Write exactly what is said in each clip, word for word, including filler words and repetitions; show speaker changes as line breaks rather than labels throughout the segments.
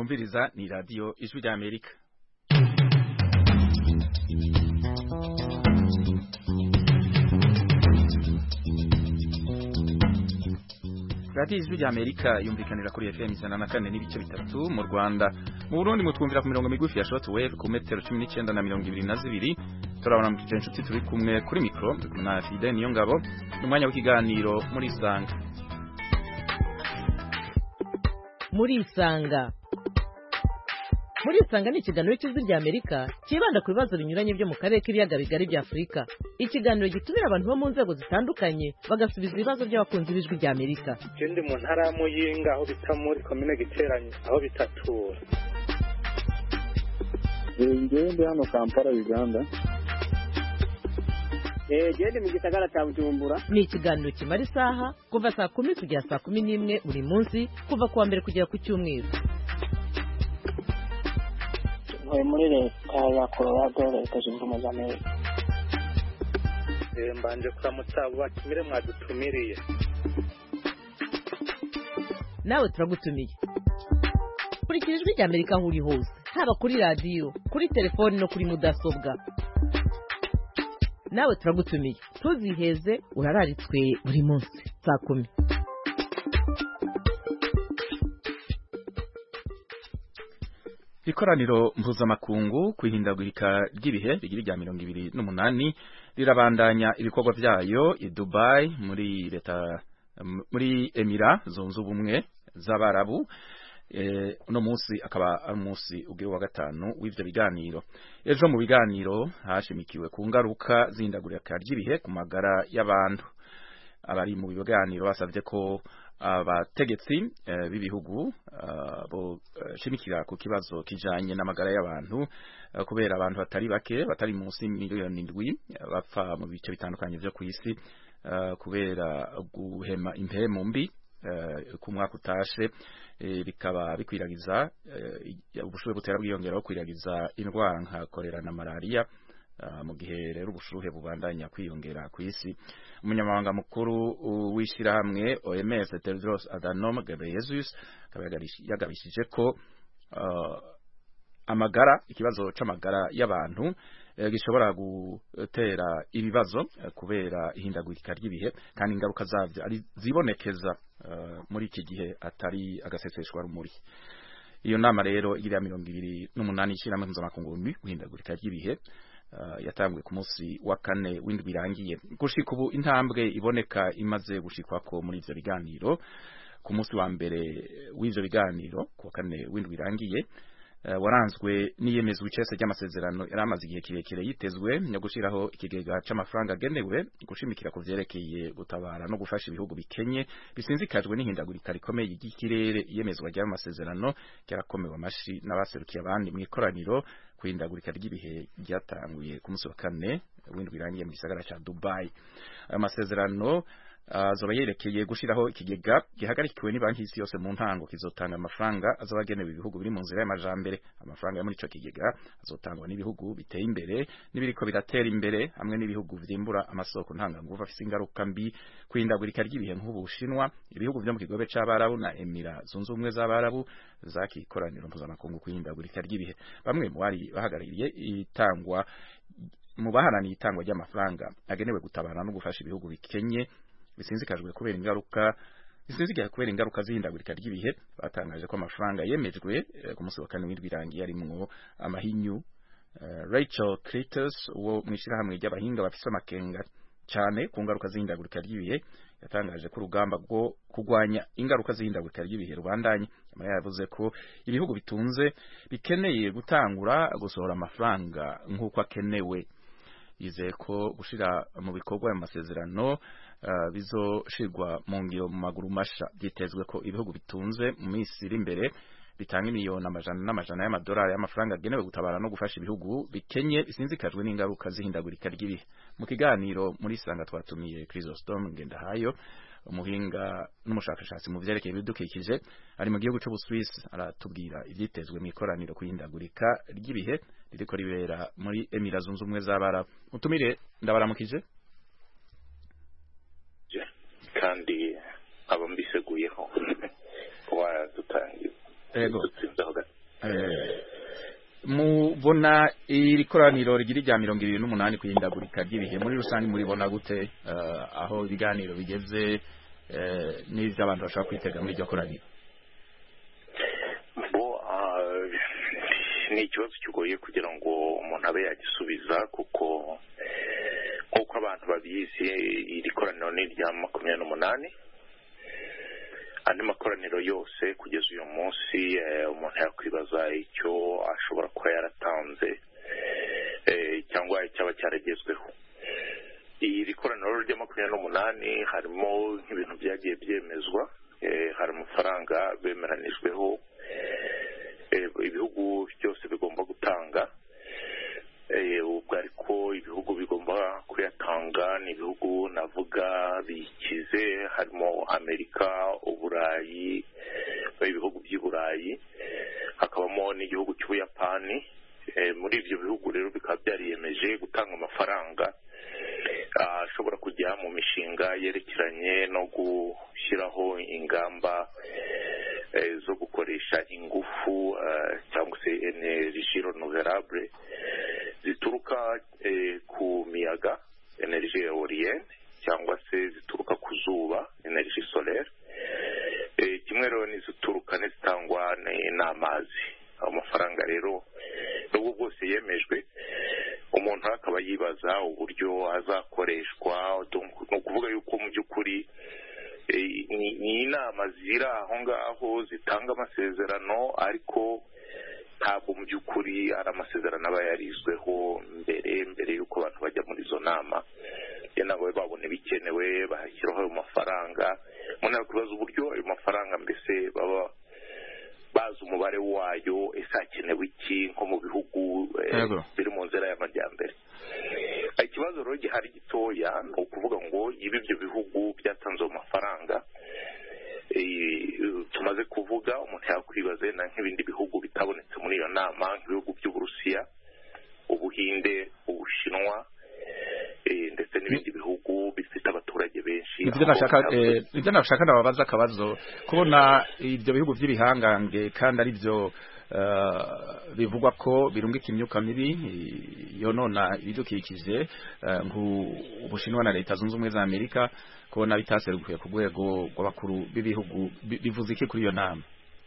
mwumviriza ni radio Ijwi rya Amerika. Radio Ijwi rya Amerika yumvikanira kuri F M ijana na kane n'ibice bitatu mu Rwanda. Mu Burundi mutwumvira ku mirongo migufi ya shortwave ku metero cumi n'icenda na mirongo ibiri na zibiri. Turabona mu kigenzo turi kumwe kuri micro na Fide niyo ngabo n'umwanya w'ikiganiro muri Isanga.
Muri Isanga Muri Isanga ni ikiganiro cy'Ijwi rya Amerika kibanda ku bibazo binyuranye byo mu karere k'ibiyaga bigari bya Afurika. Ikiganiro gitumira abantu bo mu nzego zitandukanye bagasubiza ibibazo by'abakunzi b'Ijwi rya Amerika.
Ikindi mu ntara ya Muyinga aho bita muri commune Giteranye aho bitatura.
Ngende hano Kampala Uganda.
Eh gende mu gisagara cya Bujumbura.
Ni ikiganiro kimara isaha kuva saa kumi kugera saa kumi n'imwe buri munsi kuva kuwa mbere kugera ku cyumweru.
Ntuye muri leta ya Colorado leta zunze ubumwe za Amerika.
Eh mbanje kuramutsa batumire mwadutumiriye.
Nawe turagutumiye. Kurikira Ijwi rya Amerika aho uri hose, haba kuri radio, kuri telefone no kuri mudasobwa. Nawe turagutumiye. Tuziheze urararitswe buri munsi saa kumi.
Ikoraniro mpuzamakungu kwihindagurika ry'ibihe bigira rya mirongo ibiri n'umunani rirabandanya ibikorwa vyayo i Dubai muri leta muri Emira zunze ubumwe z'Abarabu. Eh, uno munsi akaba ari umunsi ugira wa gatanu w'ivyo biganiro. Ejo mu biganiro hashimikiwe ku ngaruka z'ihindagurika ry'ibihe ku magara y'abantu. Abari mu biganiro basavye ko abategetsi uh, b'ibihugu uh, bo uh, shimikira ku kibazo kijanye n'amagara y'abantu uh, kubera abantu batari bake batari munsi miliyoni indwi uh, bapfa mu bice bitandukanye vyo kw'isi uh, kubera guhema impemu mbi uh, ku mwaka utashe e, bikaba bikwiragiza uh, ubushuhe butera bwiyongeraho kwiragiza indwara nka kolera na malaria. Uh, mu gihe rero ubushuhe bubandanya kwiyongera ku isi. Umunyamabanga mukuru w'ishira hamwe O M S Tedros Adhanom Ghebreyesus yagabishije ko uh, amagara ikibazo c'amagara y'abantu eh, gishobora gutera ibibazo eh, kubera ihindagurika ry'ibihe kandi ingaruka zavyo ari zibonekeza uh, muri iki gihe atari agaseseshwa rumuri. Iyo nama rero igira mirongo ibiri n'umunani ishira mpuzamakungu guhindagurika ry'ibihe Uh, yatambwe ku munsi wa kane w'indwi irangiye. Gushika ubu intambwe iboneka imaze gushikwako muri ivyo biganiro ku munsi wa mbere w'ivyo biganiro ku wa kane w'indwi irangiye uh, waranzwe n'iyemezwa icese ry'amasezerano yaramaze igihe kirekire yitezwe no gushiraho ikigega c'amafaranga agenewe gushimikira ku vyerekeye gutabara no gufasha ibihugu bikenye bisinzikajwe n'ihindagurika rikomeye ry'ikirere. Iyemezwa ry'amasezerano ryarakomewe amashi n'abaserukiye abandi mu ikoraniro kwindagurika ry'ibihe ryatanguye ku munsi wa kane w'indwi irangiye mu gisagara ca Dubai. Ayo masezerano azoba uh, yerekeye gushiraho ikigega gihagarikiwe ni banki y'isi yose mu ntango kizotanga amafaranga azoba agenewe ibihugu biri mu nzira y'amajambere. Amafaranga yo muri ico kigega azotangwa n'ibihugu biteye imbere n'ibiriko biratera imbere hamwe n'ibihugu vyimbura amasoko ntanganguvu afise ingaruka mbi kwindagurika ry'ibihe nk'Ubushinwa, ibihugu vyo mu kigobe c'Abarabu na Emira zunze ubumwe z'Abarabu zakikoraniro mpuzamakungu kwihindagurika ry'ibihe. Bamwe mu bari bahagarariye itangwa mu baharaniye itangwa ry'amafaranga agenewe gutabara no gufasha ibihugu bikenye bisinzikajwe kubera ingaruka bisinzikaje kubera ingaruka z'ihindagurika ry'ibihe batangaje ko amafaranga yemejwe uh, ku munsi wa kane w'indwi irangiye arimwo amahinyu. uh, Rachel Critters wo mwishira hamwe ry'abahinga bafise amakenga cyane ku ngaruka z'ihindagurika ry'ibihe yatangaje ko urugamba rwo kugwanya ingaruka z'ihindagurika ry'ibihe rubandanye. Amara yavuze ko ibihugu bitunze bikeneye gutangura gusohora amafaranga nk'uko akenewe. Yizeye ko gushira mu bikorwa mu masezerano uh, bizoshirwa mu ngiro mu maguru masha. Byitezwe ko ibihugu bitunze mu minsi iri imbere bitanga miliyoni amajana n'amajana y'amadolari y'amafaranga agenewe gutabara no gufasha ibihugu bikenye bisinzikajwe n'ingaruka z'ihindagurika ry'ibihe. Mu kiganiro muri Isanga twatumiye Chrysostome Ngendahayo, umuhinga n'umushakashatsi mu vyerekeye ibidukikije ari mu gihugu c'Ubuswisi, aratubwira ivyitezwe mu ikoraniro kwihindagurika ry'ibihe ririko ribera muri Emira zunze ubumwe z'Abarabu. Mutumire ndabaramukije
kandi abo mbiseguyeho wa dutangiye
Ego. eh mubona iri koraniro rigira rya mirongo ibiri n'umunani kuhindagurika ry'ibihe muri rusange muribona gute uh, aho ibiganiro bigeze uh, n'ivyo abantu bashaka kwitega muri iryo koraniro?
bo uh, ni ikibazo kigoye kugira ngo umuntu abe yagisubiza kuko nk'uko abantu babizi iri koraniro ni rya makumyabiri n'umunani. andi makoraniro yose kugeza uyu munsi umuntu yakwibaza icyo ashobora kuba yaratanze cyangwa icyaba cyaragezweho. iri koraniro rya makumyabiri n'umunani harimo nk'ibintu byagiye byemezwa, hari amafaranga bemeranijweho ibihugu byose bigomba gutanga, ubwo ariko ibihugu bigomba kuyatanga ni ibihugu navuga bikize, harimo Amerika, Uburayi, ibihugu by'i Burayi, hakabamo n'igihugu cy'Ubuyapani. muri ibyo bihugu rero bikaba byariyemeje gutanga amafaranga ashobora kujya mu mishinga yerekeranye no gushyiraho ingamba zo gukoresha ingufu cyangwa se energy renouvelable zituruka ku miyaga, energy eolienne, cyangwa se zituruka ku zuba, energy solaire, kimwe rero n'izituruka n'izitangwa n'amazi. Amafaranga rero n'ubwo bwose yemejwe, umuntu akaba yibaza uburyo azakoreshwa. Ni ukuvuga yuko mu by'ukuri ni inama ziri aho ngaho zitanga amasezerano, ariko ntabwo mu by'ukuri ari amasezerano aba yarizweho mbere mbere y'uko abantu bajya muri izo nama. nabo babone bikenewe bahashyiraho ayo mafaranga. Umuntu yakwibaza uburyo ayo mafaranga mbese baba bazi umubare wayo, ese hakenewe iki nko mu bihugu biri mu nzira y'amajyambere. Ikibazo rero gihari gitoya ni ukuvuga ngo ibi ibyo bihugu byatanze ayo mafaranga tumaze kuvuga, umuntu yakwibaza na nk'ibindi bihugu bitabonetse muri iyo nama, nk'ibihugu by'Uburusiya, Ubuhinde, Ubushinwa ndetse n'ibindi bihugu bifite abaturage benshi.
Ibyo nashaka ibyo nashaka nababaza akabazo, kubona ibyo bihugu by'ibihangange kandi ari byo bivugwa ko birungika imyuka mibi yonona ibidukikije, nk'Ubushinwa na Leta Zunze Ubumwe za Amerika, kubona bitaserukiye ku rwego rw'abakuru b'ibihugu, bivuze iki kuri iyo nama?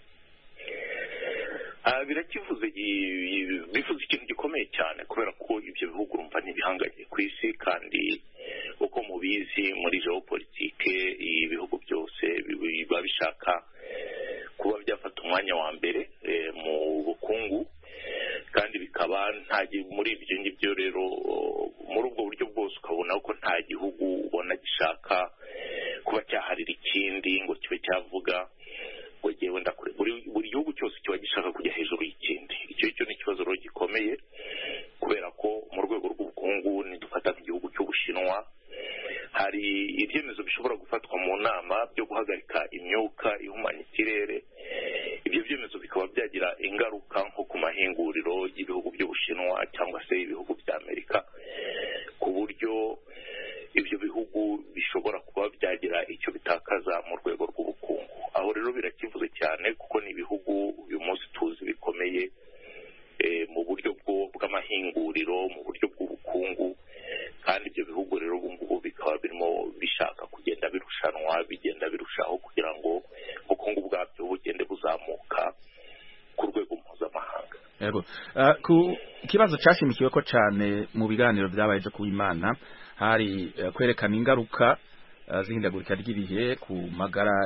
birakivuze bivuze ikintu gikomeye cyane, kubera ko ibyo bihugu urumva n'ibihanganye ku isi, kandi uko mubizi muri geopolitike ibihugu byose biba bishaka kuba byafata umwanya wa mbere mu bukungu, kandi bikaba nta muri ibyo ngibyo rero, muri ubwo buryo bwose ukabona ko nta gihugu ubona gishaka kuba cyaharira ikindi ngo kibe cyavuga ngo ngewe ndakure. Buri gihugu cyose kiba gishaka kujya hejuru y'ikindi. Icyo cyo ni ikibazo rero gikomeye, kubera ko mu rwego rw'ubukungu nidufata nk'igihugu cy'Ubushinwa, hari ibyemezo bishobora gufatwa mu nama byo guhagarika imyuka ihumanya ikirere. Ibyo byemezo bikaba byagira ingaruka nko ku mahinguriro y'ibihugu by'Ubushinwa cyangwa se ibihugu bya Amerika, ku buryo ibyo bihugu bishobora kuba byagira icyo bitakaza mu rwego rw'ubukungu. Aho rero birakivuze cyane, kuko ni ibihugu uyu munsi tuzi bikomeye mu buryo bw'amahinguriro, mu buryo bw'ubukungu, kandi ibyo bihugu rero ubu ngubu bikaba birimo bishaka kugenda birushanwa, bigenda birushaho kugira ngo ubukungu bwabyo bugende buzamuka ku rwego mpuzamahanga.
Yego, uh, ku kibazo cyashimikiwe ko cyane mu biganiro byabaye byo kuwimana, hari uh, kwerekana ingaruka uh, zihindagurika ry'ibihe ku magara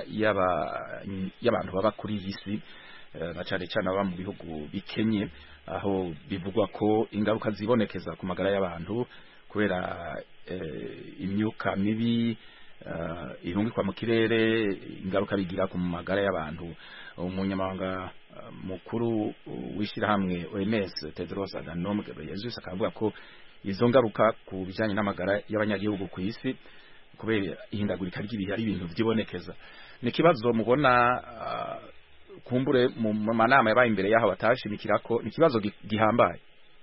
y'abantu baba kuri iyi si, na uh, cyane cyane aba mu bihugu bikenye, aho bivugwa ko ingaruka zibonekeza ku magara y'abantu kubera uh, imyuka mibi uh, irungikwa mu kirere, ingaruka bigira ku magara y'abantu. Umunyamabanga uh, mukuru w'ishyirahamwe O M S Tedros Adhanom Ghebreyesus akavuga ko izo ngaruka ku bijyanye n'amagara y'abanyagihugu ku isi kubera ihindagurika ry'ibihe ari ibintu byibonekeza. Ni kibazo mubona uh, kumbure mu manama yabaye imbere yaho batashimikira ko ni kibazo gihambaye?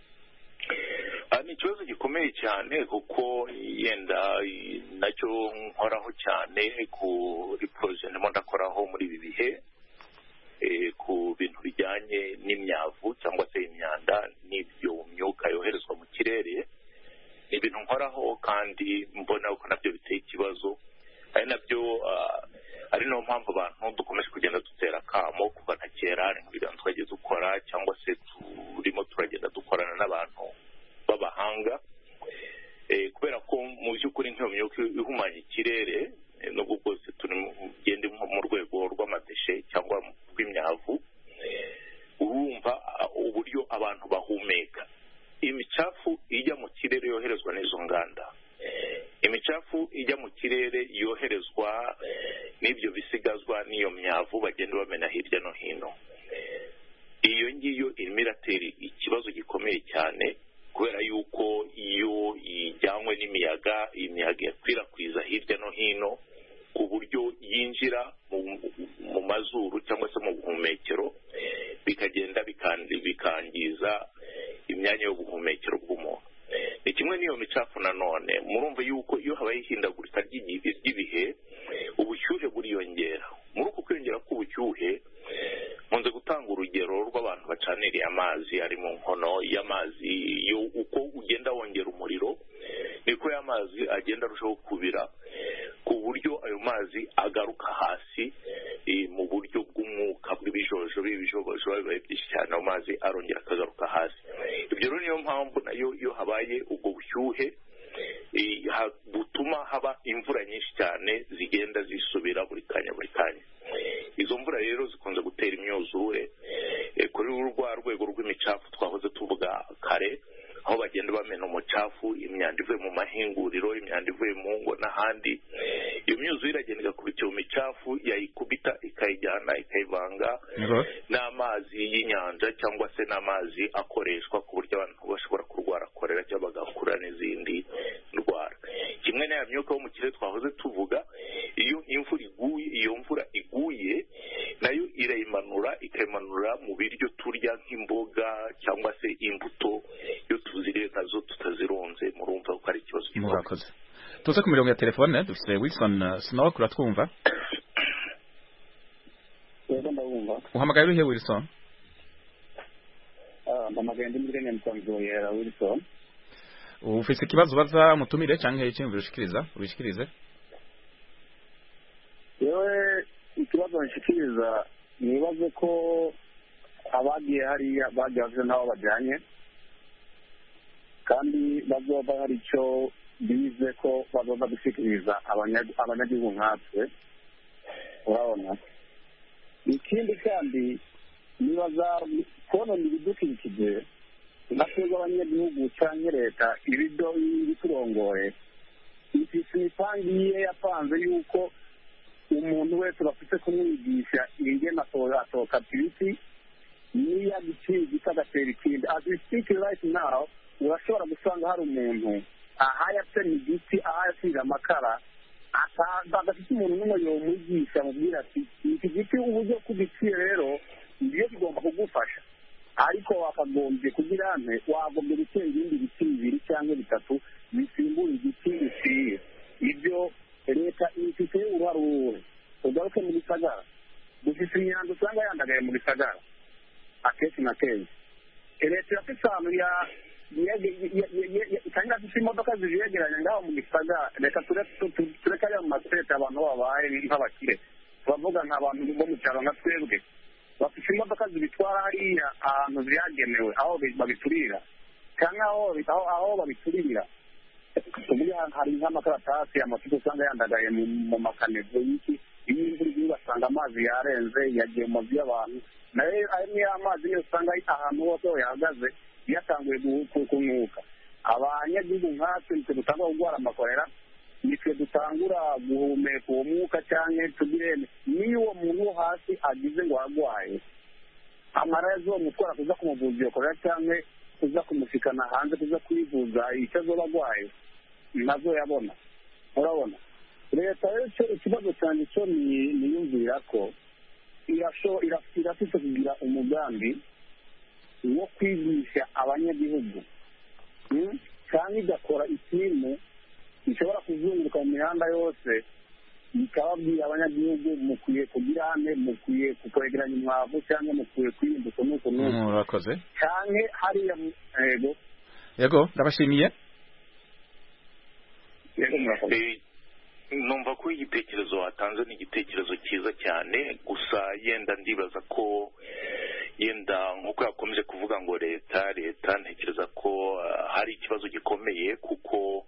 Ni ikibazo gikomeye cyane, kuko yenda nacyo nkoraho cyane kuri projet ndimo ndakoraho muri ibi bihe. ku bintu bijyanye n'imyavu cyangwa se imyanda n'ibyo myuka yoherezwa mu kirere. Ni ibintu nkoraho kandi mbona ko nabyo biteye ikibazo, ari nabyo ari nayo mpamvu abantu dukomeje kugenda dutera akamo kuva na kera nk'ibintu twagiye dukora cyangwa se turimo turagenda dukorana n'abantu b'abahanga, kubera ko mu by'ukuri nk'iyo myuka ihumanya ikirere nubwo bwose turi gende mu rwego rw'amadeshe cyangwa rw'imyavu, urumva uburyo abantu bahumeka. Imicafu ijya mu kirere yoherezwa n'izo nganda, imicafu ijya mu kirere yoherezwa n'ibyo bisigazwa n'iyo myavu bagenda bamena hirya no hino. Iyo ngiyo irimo iratera ikibazo gikomeye cyane, kubera yuko iyo ijyanywe n'imiyaga, imiyaga yakwirakwiza hirya no hino ku buryo yinjira mu mazuru cyangwa se mu buhumekero, bikagenda bikangiza imyanya y'ubuhumekero bw'umuntu. Ni kimwe n'iyo micafu nanone, murumva yuko iyo habaye ihindagurika ry'ibihe ubushyuhe buriyongera. Muri uku kwiyongera k'ubushyuhe nkunze gutanga urugero rw'abantu bacaniriye amazi ari mu nkono y'amazi, yo uko ugenda wongera umuriro niko ya mazi agenda arushaho kubira, ku buryo ayo mazi agaruka hasi mu buryo bw'umwuka bw'ibijojo bibijojo bibaye byinshi cyane, ayo mazi arongera akagaruka hasi. Ibyo rero niyo mpamvu nayo iyo habaye ubwo bushyuhe butuma haba imvura nyinshi cyane zigenda zisubira buri kanya buri kanya. Izo mvura rero zikunze gutera imyuzure kuri rwa rwego rw'imicafu twahoze tuvuga kare, aho bagenda bamena umucafu, imyanda ivuye mu mahinguriro, imyanda ivuye mu ngo n'ahandi. Iyo myuzure iragenda igakubita iyo micafu, yayikubita ikayijyana ikayivanga n'amazi y'inyanja cyangwa se n'amazi akoreshwa, ku buryo abantu bashobora kurwara korera cyangwa bagakura n'izindi ndwara. Kimwe n'aya myuka yo mu kirere twahoze tuvuga, iyo imvura iguye iyo mvura iguye nayo irayimanura ikayimanura mu biryo turya nk'imboga cyangwa se imbuto, iyo tuziriye nazo tutazironze, murumva ko ari ikibazo
gikomeye. Tuze ku mirongo ya telefone dufite Wilson Snow, kuratwumva?
Yego ndabumva.
Uhamagaye urihe Wilson?
Ah, ndamagaye ndi muri Kenya Mtanzania Wilson.
Ufite ikibazo baza mutumire cyangwa iki mvushikiriza ubishikirize?
Yewe ikibazo nshikiriza nibaze ko abagiye hariya bagiye nabo bajyanye, kandi bazoba hari icyo bize ko bazoba gushikiriza abanyagihugu nkatwe. Urabona, ikindi kandi nibaza konona ibidukikije natwebwe abanyagihugu cyangwa leta ibido biturongoye ifite imipangiye yapanze yuko umuntu wese bafite kumwigisha ingene atoka ibiti niyo agiciye igiti agatera ikindi. As we speak right now, urashobora gusanga hari umuntu aha yatema igiti, aha yasize amakara, adafite umuntu n'umwe yomwigisha amubwira ati iki giti uburyo kugiciye rero ibyo bigomba kugufasha, ariko wakagombye kugira ane wagombye gutera ibindi biti bibiri cyangwa bitatu bisimbura igiti bikwiye. Ibyo leta ifite uruhare uruhe. Ugaruke mu gisagara, dufite imyanda usanga yandagaye mu gisagara akenshi na kenshi. Leta irafite ahantu itanga dufite imodoka zijegeranye ngaho mu gisagara. Reka tureka ariya mu masete abantu babaye nk'abakire, turavuga nk'abantu bo mu cyaro nka twebwe, bafite imodoka zibitwara hariya ahantu byagenewe aho babiturira cyangwa aho babiturira. Tuvuge hari nk'amakaratasi, amacupa usanga yandagaye mu makanezo y'iki, iyo imvura iguye ugasanga amazi yarenze yagiye mu mazu y'abantu, nayo ayo niyo amazi niyo usanga ahantu hose aho yahagaze yatanguye kunuka. Abanyagihugu nkatwe nitwe dutangura kurwara amakorera, nitwe dutangura guhumeka uwo mwuka cyangwa tugire niyo uwo muntu wo hasi agize ngo arwaye, amara yazomutwara kuza kumuvuza iyo korera cyangwa kuza kumushikana hanze kuza kwivuza icyo azoba arwaye nazo yabona. Urabona, leta rero ikibazo cyane cyo niyumvira ko irafite kugira umugambi wo kwigisha abanyagihugu, kandi igakora ikintu gishobora kuzunguruka mu mihanda yose ikababwira abanyagihugu mukwiye kugira hane mukwiye kukwegeranya umwavu cyangwa mukwiye kwirinda uko n'uko n'uko
murakoze
cyane hariya yego
yego ndabashimiye
yego murakoze
numva ko igitekerezo watanze ni igitekerezo cyiza cyane gusa yenda ndibaza ko yenda nk'uko yakomeje kuvuga ngo leta leta ntekereza ko hari ikibazo gikomeye kuko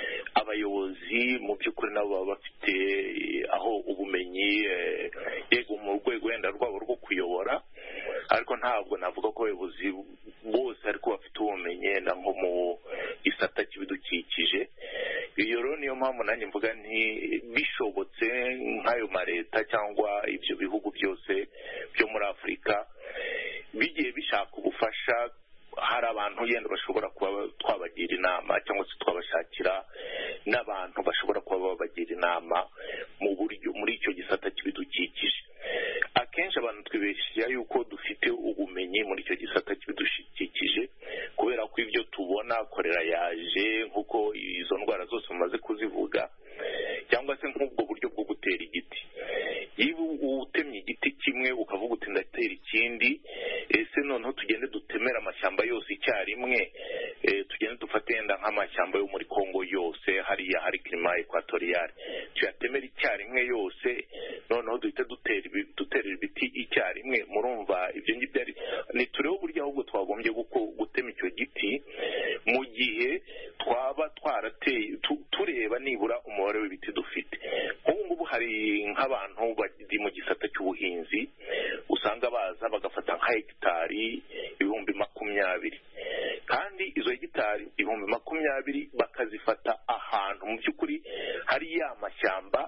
abayobozi mu by'ukuri nabo baba bafite aho ubumenyi yego mu rwego wenda rwabo rwo kuyobora ariko ntabwo navuga ko abayobozi bose ariko bafite ubumenyi yenda nko mu gisata cy'ibidukikije iyo rero niyo mpamvu nanjye mvuga nti bishobotse nk'ayo maleta cyangwa ibyo bihugu byose byo muri Afurika bigiye bishaka ubufasha hari abantu yenda bashobora kuba twabagira inama cyangwa se twabashakira n'abantu bashobora kuba babagira inama mu buryo muri icyo gisata cy'ibidukikije akenshi abantu twibeshya yuko dufite ubumenyi muri icyo gisata cy'ibidukikije kubera ko ibyo tubona korera yaje nk'uko izo ndwara zose bamaze kuzivuga cyangwa se nk'ubwo buryo bwo gutera igiti iyo utemye igiti kimwe ukavuga uti ndatera ikindi ese noneho tugende dutemera amashyamba yose icyarimwe tugende dufate yenda nk'amashyamba yo muri Kongo yose hariya hari klima ekwatoriyale tuyatemera icyarimwe yose noneho duhita dutera dutera ibiti icyarimwe murumva ibyo ngibyo ari ni turebe uburyo ahubwo twagombye gutema icyo giti mu gihe twaba twarateye tureba nibura umubare w'ibiti dufite nk'ubu ngubu hari nk'abantu bari mu gisata cy'ubuhinzi usanga baza bagafata nka hegitari ibihumbi makumyabiri kandi izo hegitari ibihumbi makumyabiri bakazifata ahantu mu by'ukuri hari ya mashyamba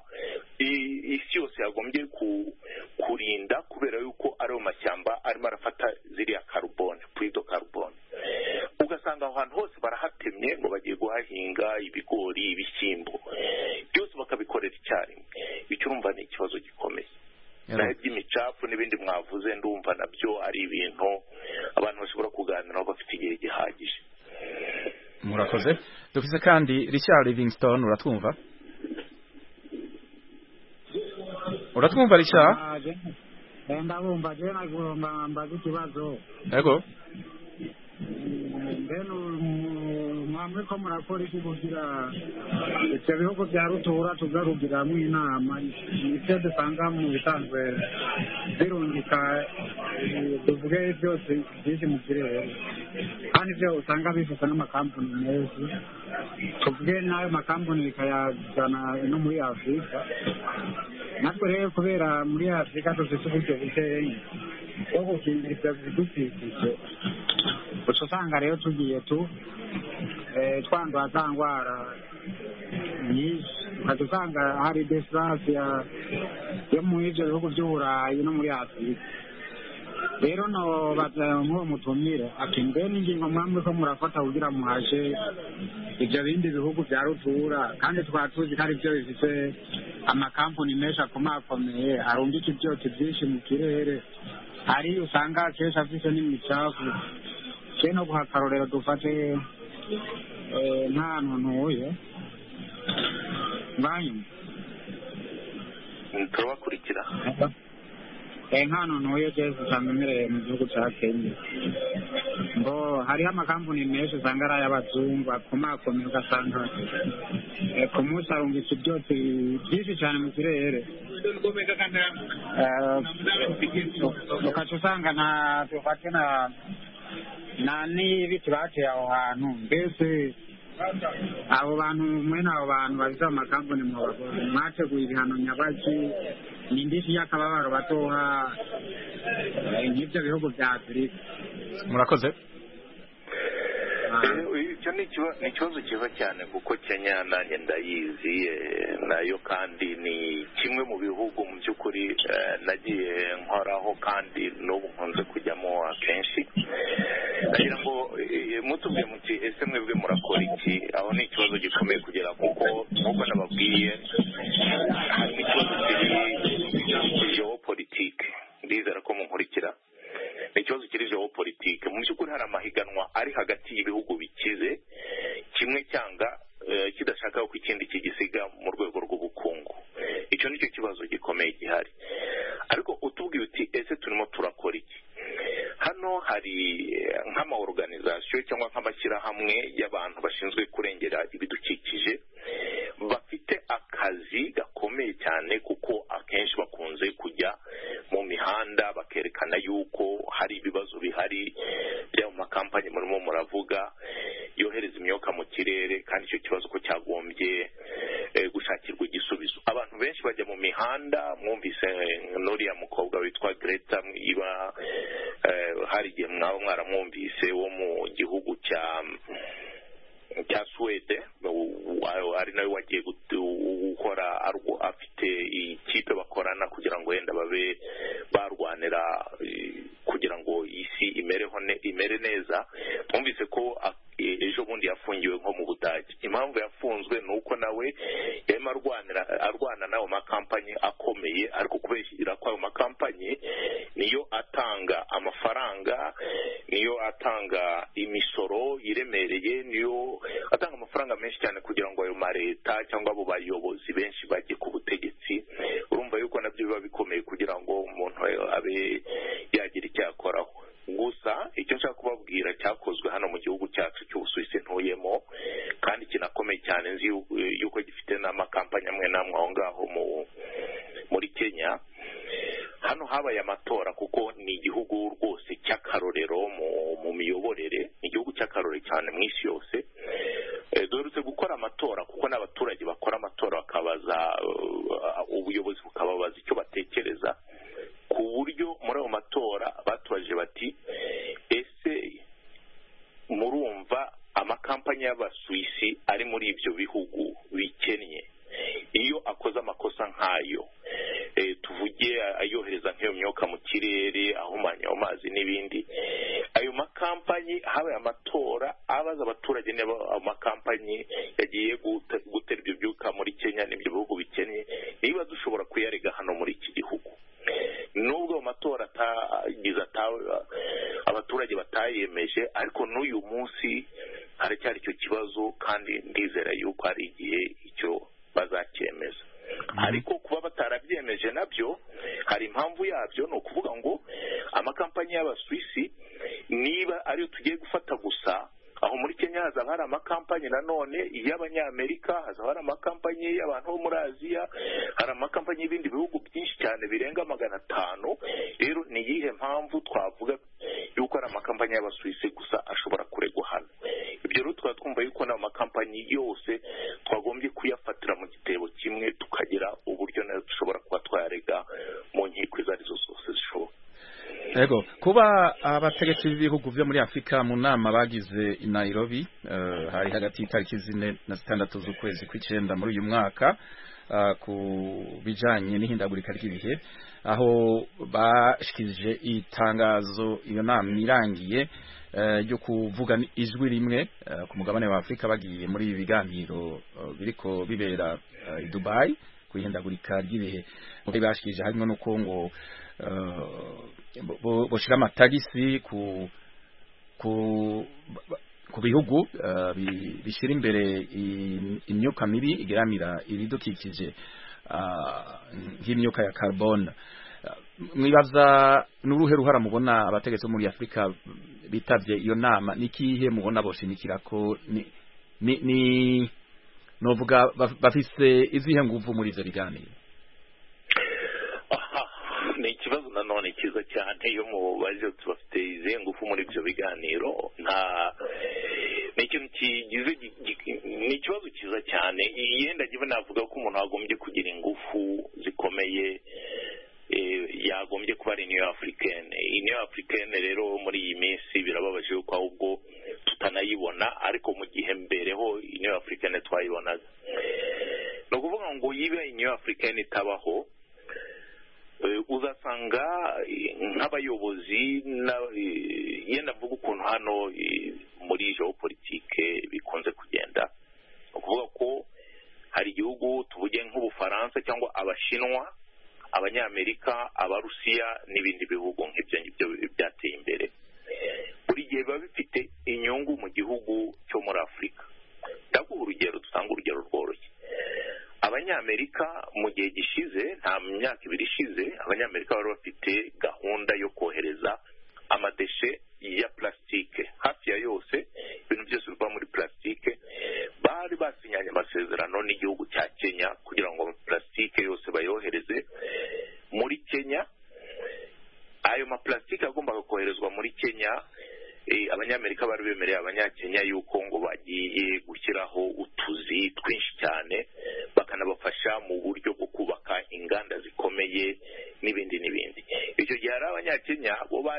isi yose yagombye kurinda kubera yuko ariyo mashyamba arimo arafata ziriya karubone purido karubone ugasanga aho hantu hose barahatemye ngo bagiye guhahinga ibigori ibishyimbo byose bakabikorera icyarimwe icyo urumva ni ikibazo gikomeye naho by'imicafu n'ibindi mwavuze ndumva nabyo ari ibintu abantu bashobora kuganiraho bafite igihe gihagije
murakoze dufise kandi Richard Livingstone uratwumva uratwumva Richard
ndabumva je nagomba mbaza ikibazo yego mbeno mwamwe ko murakora iki kugira icyo bihugu bya rutura tugarugiramo inama nicyo dusanga mu bisanzwe birungika tuvuge byose byinshi mu kirere kandi ibyo usanga bifite n'amakampani menshi tuvuge n'ayo makampani bikayazana no muri Afurika natwe rero kubera muri Afurika dufite uburyo bukeya bwo gukingira ibyo bidukikije gusa usanga rero tugiye tu twandura za ndwara nyinshi ukadusanga hari desilasi yo muri ibyo bihugu by'uburayi no muri Afurika rero no baza nk'uwo mutumire ati mbe n'ingingo mwamwe ko murafata kugira muhaje ibyo bindi bihugu bya rutura kandi twaba tuzi ko ari byo bifite amakampani menshi akomakomeye arungika ibyotsi byinshi mu kirere hari usanga kenshi afite n'imicafu ke no guha akarorero dufate nk'ahantu ntuye mbanyuma
turabakurikira
nk'ahantu ntuye jeze usanga imereye mu gihugu cya Kenya ngo hariho amakampani menshi usanga ari ay'abazungu akomakomeye ugasanga ku munsi arungitse ibyotsi byinshi cyane mu kirere ukaca usanga nta dufate na nta n'ibiti bateye aho hantu mbese abo bantu mwene abo bantu bagize amakampani mwateguye ibihano nyabaki ni indishyi y'akababaro batoha nk'ibyo bihugu bya Afurika
murakoze
icyo ni ikibazo cyiza cyane kuko Kenya nanjye ndayizi nayo kandi ni kimwe mu bihugu mu by'ukuri nagiye nkoraho kandi n'ubu nkunze kujyamo akenshi nagira ngo mutubwiye muti ese mwebwe murakora iki aho ni ikibazo gikomeye kugera kuko nk'uko nababwiye hari n'ikibazo kiri geopolitike ndizera ko munkurikira ni ikibazo kiri geopolitike mu by'ukuri hari amahiganwa ari hagati y'ibihugu bikize kimwe cyanga kidashaka ko ikindi kigisiga mu rwego rw'ubukungu icyo bikwiye gushakirwa igisubizo. Abantu benshi bajya mu mihanda, mwumvise n'uriya mukobwa witwa Greta iba hari igihe mwaba mwaramwumvise wo mu gihugu cya cya Swede, ari nawe wagiye gukora afite ikipe bakorana kugira ngo wenda babe barwanira kugira ngo isi imereho imere neza. Twumvise ko ejo bundi yafungiwe nko mu Budage. Impamvu yafunzwe ni uko nawe yarimo arwanira arwana n'ayo makampanyi akomeye, ariko kubeshyira ko ayo makampanyi niyo atanga amafaranga, niyo atanga imisoro iremereye, niyo atanga amafaranga menshi cyane kugira ngo ayo mareta cyangwa abo bayobozi benshi bajye ku butegetsi. Urumva yuko nabyo biba bikomeye kugira ngo umuntu abe yagira icyo yakoraho. Gusa icyo nshaka kubabwira cyakozwe hano mu gihugu cyacu cy'Ubusuwisi ntuyemo, kandi kinakomeye cyane, nzi yuko gifite n'amakampani amwe n'amwe aho ngaho muri Kenya. Hano habaye amatora kuko ni igihugu rwose cy'akarorero mu miyoborere, ni igihugu cy'akarorero cyane mu isi yose. Duherutse gukora amatora kuko n'abaturage bakora amatora bakabaza ubuyobozi bukababaza icyo batekereza, ku buryo muri ayo matora batubajije bati ese murumva amakampani y'Abasuwisi ari muri ibyo bihugu bikennye iyo akoze amakosa nk'ayo, tuvuge ayohereza nk'iyo myuka mu kirere, ahumanya amazi n'ibindi, ayo makampanyi habaye amatora abaza abaturage niba amakampanyi yagiye gutera ibyo byuka muri Kenya n'ibyo bihugu bikennye, niba dushobora kuyarega hano muri iki gihugu. Nubwo amatora atagize abaturage batayemeje, ariko n'uyu munsi haracyari icyo kibazo, kandi ndizera yuko hari igihe icyo bazacyemeza. Ariko kuba batarabyemeje nabyo hari impamvu yabyo. Ni ukuvuga ngo amakampani y'Abasuwisi niba ariyo tugiye gufata gusa, aho muri Kenya hazaba hari amakampani nanone y'Abanyamerika, hazaba hari amakampani y'abantu bo muri Aziya, hari amakampani y'ibindi bihugu byinshi cyane birenga magana atanu. Rero ni iyihe mpamvu twavuga yuko ari amakampani y'Abasuwisi gusa ashobora kuregwa hano? Ibyo rero tukaba twumva yuko n'ayo makampani yose twagombye kuyafatira mu gitebo kimwe, tukagira uburyo nayo dushobora kuba twayarega mu nkiko izo arizo zose zishoboka.
Ego, kuba abategetsi b'ibihugu byo muri Afrika mu nama bagize i Nairobi uh, hari hagati y'itariki zine na zitandatu z'ukwezi kw'icenda muri uyu mwaka, uh, ku bijanye n'ihindagurika ry'ibihe, aho bashikije itangazo iyo nama irangiye ryo uh, kuvuga ijwi rimwe uh, ku mugabane wa Afrika, bagiye muri ibi biganiro uh, biriko bibera uh, i Dubai ku ihindagurika ry'ibihe. Bashikije harimo no Kongo Uh, boshira amatagisi ku ku ku bihugu uh, bishira imbere imyuka mibi igeramira ibidukikije, uh, nk'imyuka ya carbone. Uh, mwibaza n'uruhe ruhara mubona abategetsi muri Afrika bitavye iyo nama? Nikihe mubona boshimikira ko ni ni, ni novuga bafise izihe nguvu muri ivyo biganiro?
Ni ikibazo nanone cyiza cyane iyo mubaje bafite izihe ngufu muri ibyo biganiro. Nta ni ikintu kigize, ni ikibazo cyiza cyane. Yenda gibe navuga ko umuntu agombye kugira ingufu zikomeye, yagombye kuba ari Union Africaine. Union Africaine rero muri iyi minsi birababaje yuko ahubwo tutanayibona, ariko mu gihe mbereho Union Africaine twayibonaga. No kuvuga ngo yibe Union Africaine itabaho, uzasanga nk'abayobozi yenda mvuga ukuntu hano muri geopolitike bikunze kugenda. Ukuvuga ko hari igihugu tuvuge nk'Ubufaransa cyangwa Abashinwa, Abanyamerika, Abarusiya n'ibindi bihugu nk'ibyo ngibyo byateye imbere, buri gihe biba bifite inyungu mu gihugu cyo muri Afurika. Ndaguha urugero, dutanga urugero rworoshye. Abanyamerika mu gihe gishize, nta myaka ibiri ishize, Abanyamerika bari bafite gahunda yo kohereza amadeshe ya plastike hafi ya yose, ibintu byose biva muri plastike. Bari basinyanye amasezerano n'igihugu cya Kenya kugira ngo plastike yose bayohereze muri Kenya. Ayo maplastike agombaga koherezwa muri Kenya, e, Abanyamerika bari bemereye Abanyakenya yuko ngo bagiye gushyiraho utuzi twinshi cyane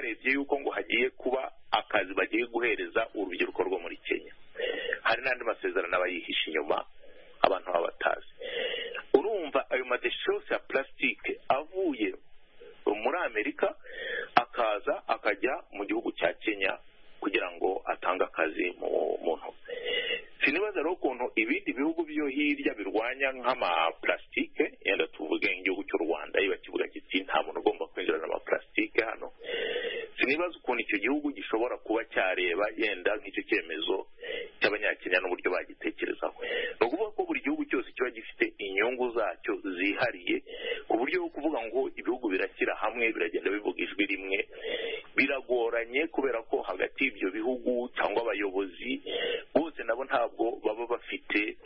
barebye yuko ngo hagiye kuba akazi bagiye guhereza urubyiruko rwo muri Kenya. Hari n'andi masezerano abayihisha inyuma abantu baba batazi. Urumva ayo madeshose ya plastique avuye muri Amerika akaza akajya mu gihugu cya Kenya kugira ngo atange akazi mu muntu. Sinibaza rero ukuntu ibindi bihugu byo hirya birwanya nk'ama plastique, yenda tuvuge igihugu cy'u Rwanda iba kivuga kiti nta muntu ugomba kwinjirana ama plastique hano. Sinibaza ukuntu icyo gihugu gishobora kuba cyareba yenda nk'icyo cyemezo cy'abanyakenya n'uburyo bagitekerezaho. No kuvuga ko buri gihugu cyose kiba gifite inyungu zacyo zihariye ku buryo bwo kuvuga ngo ibihugu birashyira hamwe biragenda bivuga ijwi rimwe biragoranye, kubera ko hagati y'ibyo bihugu cyangwa abayobozi bose nabo ntabwo baba bafite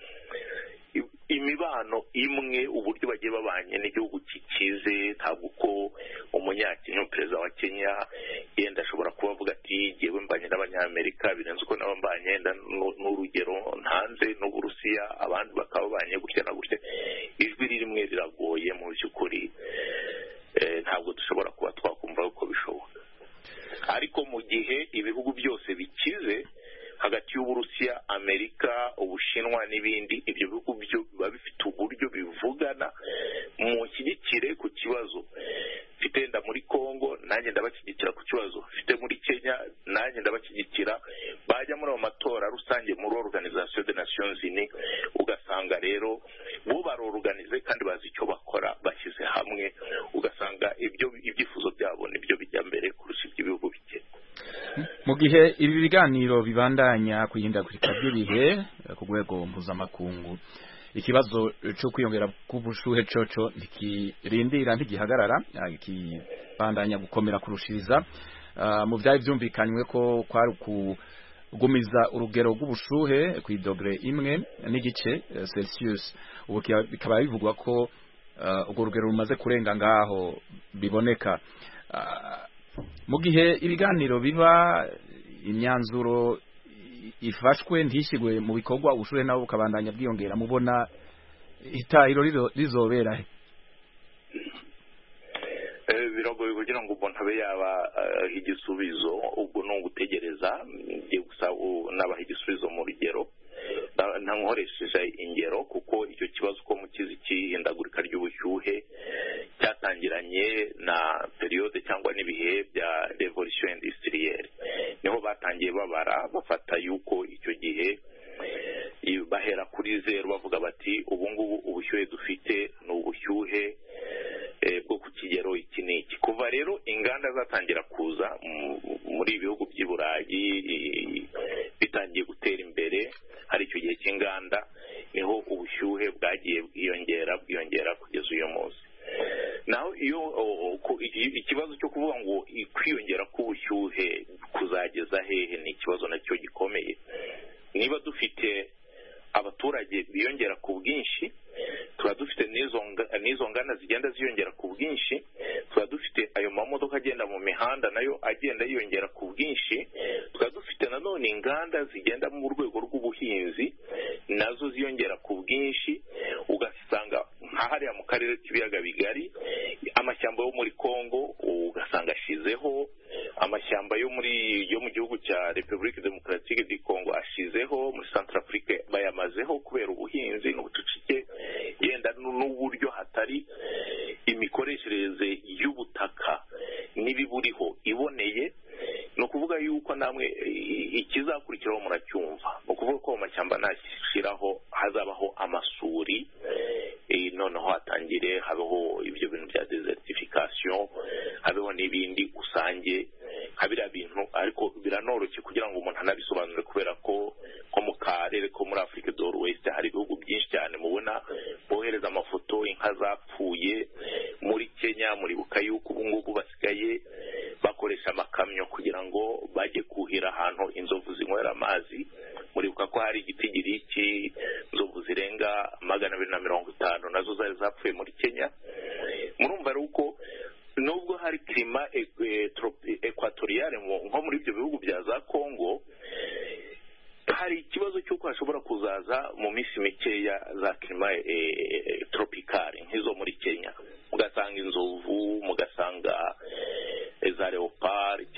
imibano imwe, uburyo bagiye babanye n'igihugu kikize. Ntabwo ko umunyakenya perezida wa Kenya yenda ashobora kuba avuga ati yewe mbanye n'abanyamerika birenze uko nabo mbanye n'urugero ntanze n'Uburusiya, abandi bakaba banye gutya na gutya. Ijwi rimwe riragoye mu by'ukuri, ntabwo dushobora kuba twakumva uko bishoboka. Ariko mu gihe ibihugu byose bikize hagati y'Uburusiya, Amerika, Ubushinwa n'ibindi, ibyo bihugu byo biba bifite uburyo bivugana mu shyigikire ku kibazo. Mfite nda muri Kongo nanjye ndabashyigikira ku kibazo, mfite muri Kenya nanjye ndabashyigikira. Bajya muri ayo matora rusange muri Organisation des Nations Unies ugasanga rero bo barorganize kandi bazi icyo bakora, bashyize hamwe ugasanga ibyo ibyifuzo byabo nibyo bijya mbere kurusha iby'ibihugu bike.
Mu gihe ibi biganiro bibandanya kuhindagurika by'ibihe ku rwego mpuzamakungu, ikibazo cyo kwiyongera k'ubushuhe coco ntikirindira ntigihagarara, kibandanya gukomera kurushiriza. Mu byari byumvikanywe ko kwari kugumiza urugero rw'ubushuhe ku dogere imwe n'igice Celsius, ubu bikaba bivugwa ko urwo rugero rumaze kurenga ngaho biboneka. Mu gihe ibiganiro biba imyanzuro ifashwe ntishyigwe mu bikorwa, ubushuhe nabo bukabandanya bwiyongera, mubona itahiro rizobera he?
Biragoye kugira ngo umuntu abe yaba igisubizo, ubwo ni ugutegereza. Ngiye gusa nabaha igisubizo mu rugero, ntankoresheje ingero kuko icyo kibazo ko mukizi cy'ihindagurika ry'ubushyuhe cyatangiranye na periode cyangwa n'ibihe bya revolution industrielle. Niho batangiye babara bafata yuko icyo gihe bahera kuri zero bavuga bati ubu ngubu ubushyuhe dufite ni ubushyuhe bwo ku kigero iki n'iki. Kuva rero inganda zatangira kuza muri ibihugu by'i Burayi bitangiye gutera imbere, hari icyo gihe cy'inganda niho ubushyuhe bwagiye bwiyongera bwiyongera kugeza uyu munsi. Naho iyo ikibazo cyo kuvuga ngo kwiyongera k'ubushyuhe kuzageza hehe ni ikibazo nacyo gikomeye. Niba dufite abaturage biyongera ku bwinshi, tuba dufite n'izo nganda zigenda ziyongera ku bwinshi, tuba dufite ayo mamodoka agenda mu mihanda nayo agenda yiyongera ku bwinshi, tuba dufite nanone inganda zigenda mu rwego rw'ubuhinzi nazo ziyongera ku bwinshi. Ugasanga nka hariya mu karere k'ibiyaga bigari amashyamba yo muri Kongo ugasanga ashizeho, amashyamba yo muri yo mu gihugu cya Republique Democratique du Congo ashizeho, muri Centrafrique bayamazeho kubera ubuhinzi n'ubucucike, yenda n'uburyo hatari imikoreshereze y'ubutaka n'ibiburiho iboneye. No kuvuga yuko namwe ikizakurikiraho muracyumva, no kuvuga ko amashyamba nashiraho hazabaho amasuri, noneho hatangire habeho ibyo bintu bya desertification, habeho n'ibindi usange habira bintu. Ariko biranoroshye kugira ngo umuntu anabisobanure kubera ko nko mu karere ko muri Afrique de l'Ouest hari ibihugu byinshi cyane mubona bohereza amafoto inka zapfuye. Muri Kenya muri buka yuko ubu ngubu basigaye bakoresha amakamyo kugira ngo bajye kuhira ahantu inzovu zinywera amazi. Muribuka ko hari igitigiri iki inzovu zirenga magana abiri na mirongo itanu nazo zari zapfuye muri Kenya. Murumva rero uko nubwo hari klima equatoriale nko muri ibyo bihugu bya za Kongo, hari ikibazo cy'uko hashobora kuzaza mu minsi mikeya za klima tropicale nk'izo muri Kenya, mugasanga inzovu, mugasanga za leopard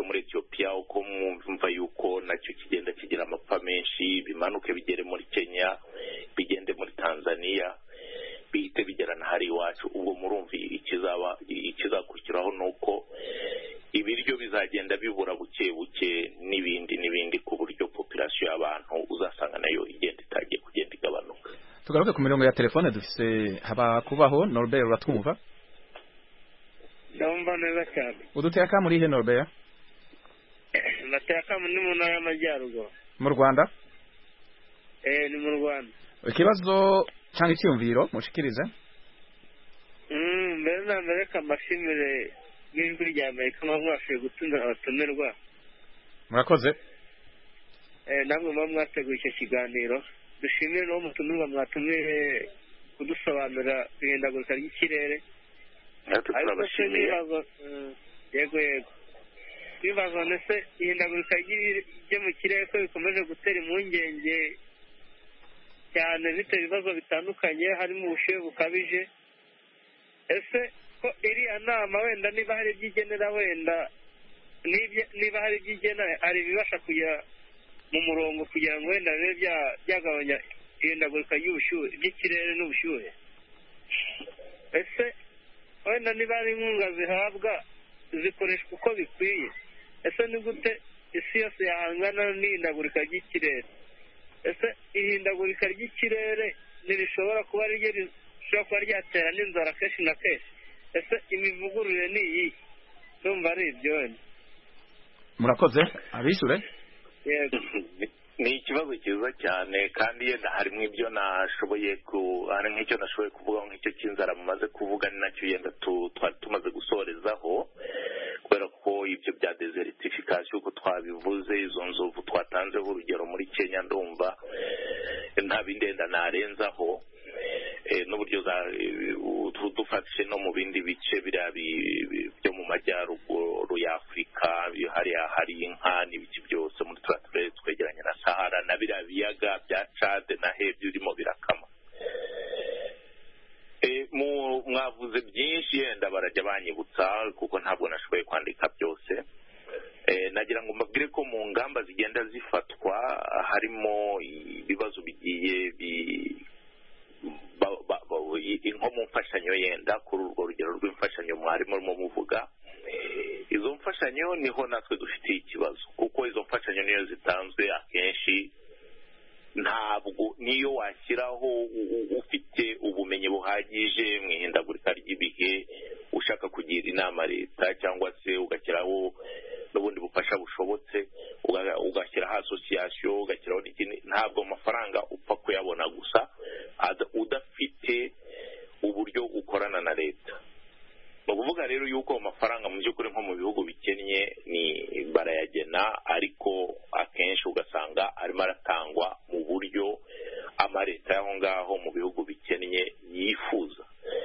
muri Ethiopia uko mwumva yuko nacyo kigenda kigira amapfa menshi bimanuke bigere muri Kenya bigende muri Tanzania bihite bigerana hari iwacu ubwo murumva ikizaba ikizakurikiraho nuko ibiryo bizagenda bibura buke buke n'ibindi n'ibindi ku buryo population y'abantu uzasanga nayo igenda itagiye kugenda igabanuka.
Tugaruke ku mirongo ya telefone dufise haba kubaho Norbert uratwumva?
Ndumva neza cyane.
Uduteye aka muri he Norbert?
Nateye aka muri mu ntara y'Amajyaruguru.
Mu Rwanda?
Eh ni mu Rwanda.
Ikibazo cyangwa icyumviro mushikirize?
Mm mbere na mbere kamashimire n'ijwi rya Amerika mwafashe gutunga abatumirwa.
Murakoze.
Eh namwe mwa mwateguye icyo kiganiro. Dushimire no mutumirwa mwatumiye kudusobanurira ihindagurika ry'ikirere. Yego yego bibazo nese ihindagurika ryo mu kirere ko bikomeje gutera impungenge cyane bitera ibibazo bitandukanye harimo ubushyuhe bukabije. Ese ko iriya nama wenda niba hari ibyigenera wenda niba hari ibyigena hari ibibasha kujya mu murongo kugira ngo wenda bibe byagabanya ihindagurika ry'ubushyuhe ry'ikirere n'ubushyuhe. Ese wenda niba hari inkunga zihabwa zikoreshwa uko bikwiye. Ese ni gute isi yose yahangana n'ihindagurika ry'ikirere? Ese ihindagurika ry'ikirere ntirishobora kuba rishobora kuba ryatera n'inzara kenshi na kenshi? Ese imivugurure ni iyi? Ndumva ari ibyo wenda.
Murakoze abishure?
Yego.
Ni ikibazo cyiza cyane kandi yenda harimo ibyo nashoboye ku hari nk'icyo nashoboye kuvuga nk'icyo cy'inzara mumaze kuvuga ni nacyo yenda twari tumaze gusorezaho kubera ko ibyo bya desertification uko twabivuze izo nzovu twatanzeho urugero muri Kenya ndumva nta bindenda narenzaho n'uburyo dufatije no mu bindi bice biriya byo mu majyaruguru ya Afurika hariya hari inka n'ibiki byose muri turiya turere twegeranye na Sahara na biriya biyaga bya Chad na hebye urimo birakama. Mwavuze byinshi yenda barajya banyibutsa kuko ntabwo nashoboye kwandika byose. Nagira ngo mbabwire ko mu ngamba zigenda zifatwa harimo ibibazo bigiye nko mu mfashanyo yenda kuri urwo rugero rw'imfashanyo mwarimu urimo muvuga. Izo mfashanyo niho natwe dufitiye ikibazo kuko izo mfashanyo niyo zitanzwe akenshi ntabwo niyo washyiraho ufite ubumenyi buhagije mu ihindagurika ry'ibihe ushaka kugira inama leta cyangwa se ugashyiraho n'ubundi bufasha bushobotse ugashyiraho association ugashyiraho n'ikindi ntabwo amafaranga upfa kuyabona gusa udafite uburyo ukorana na leta. Ni ukuvuga rero yuko amafaranga mu by'ukuri nko mu bihugu bikennye ni barayagena ariko akenshi ugasanga arimo aratangwa mu buryo amaleta y'aho ngaho mu bihugu bikennye yifuza.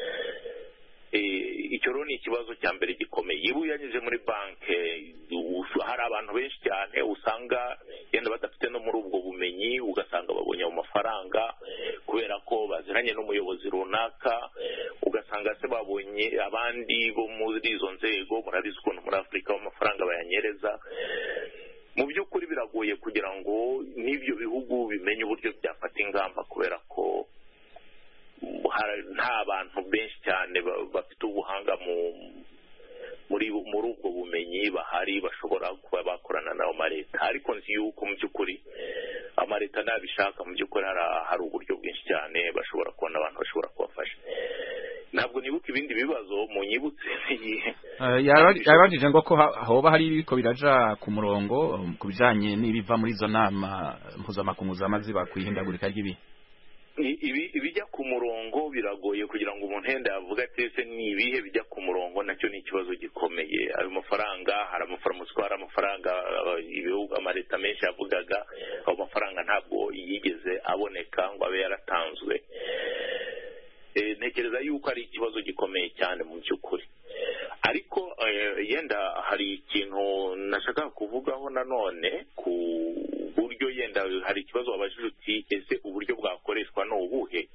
Icyo rero ni ikibazo cya mbere gikomeye. Iyo uyanyuze muri banki hari abantu benshi cyane usanga yenda badafite no muri ubwo bumenyi ugasanga babonye mu mafaranga kubera ko baziranye n'umuyobozi runaka ugasanga se babonye abandi bo muri izo nzego murabizi ukuntu muri Afurika amafaranga bayanyereza. Mu by'ukuri biragoye kugira ngo n'ibyo bihugu bimenye uburyo byafata ingamba kubera ko nta bantu benshi cyane bafite ubuhanga mu muri muri ubwo bumenyi bahari bashobora kuba bakorana n'abo maleta. Ariko nzi yuko mu by'ukuri amaleta nabishaka mu by'ukuri hari uburyo bwinshi cyane bashobora kubona abantu bashobora kubafasha. Ntabwo nibuka ibindi bibazo mu nyibutse
yarabajije ngo ko hoba hari ibiko biraja ku murongo ku bijanye n'ibiva muri izo nama mpuzamakungu zamaziba kwihindagurika ry'ibihe.
Ibi ibijya ku murongo biragoye kugira ngo umuntu henda yavuga ati ese ni ibihe bijya ku murongo nacyo ni ikibazo gikomeye. Ayo mafaranga hari amafaranga hari amafaranga ibihugu amaleta menshi yavugaga ayo mafaranga ntabwo yigeze aboneka ngo abe yaratanzwe. Ntekereza yuko ari ikibazo gikomeye cyane mu by'ukuri. Ariko yenda hari ikintu nashaka kuvugaho nanone ku buryo yenda hari ikibazo wabajije uti ese uburyo bwakoreshwa no ubuhe.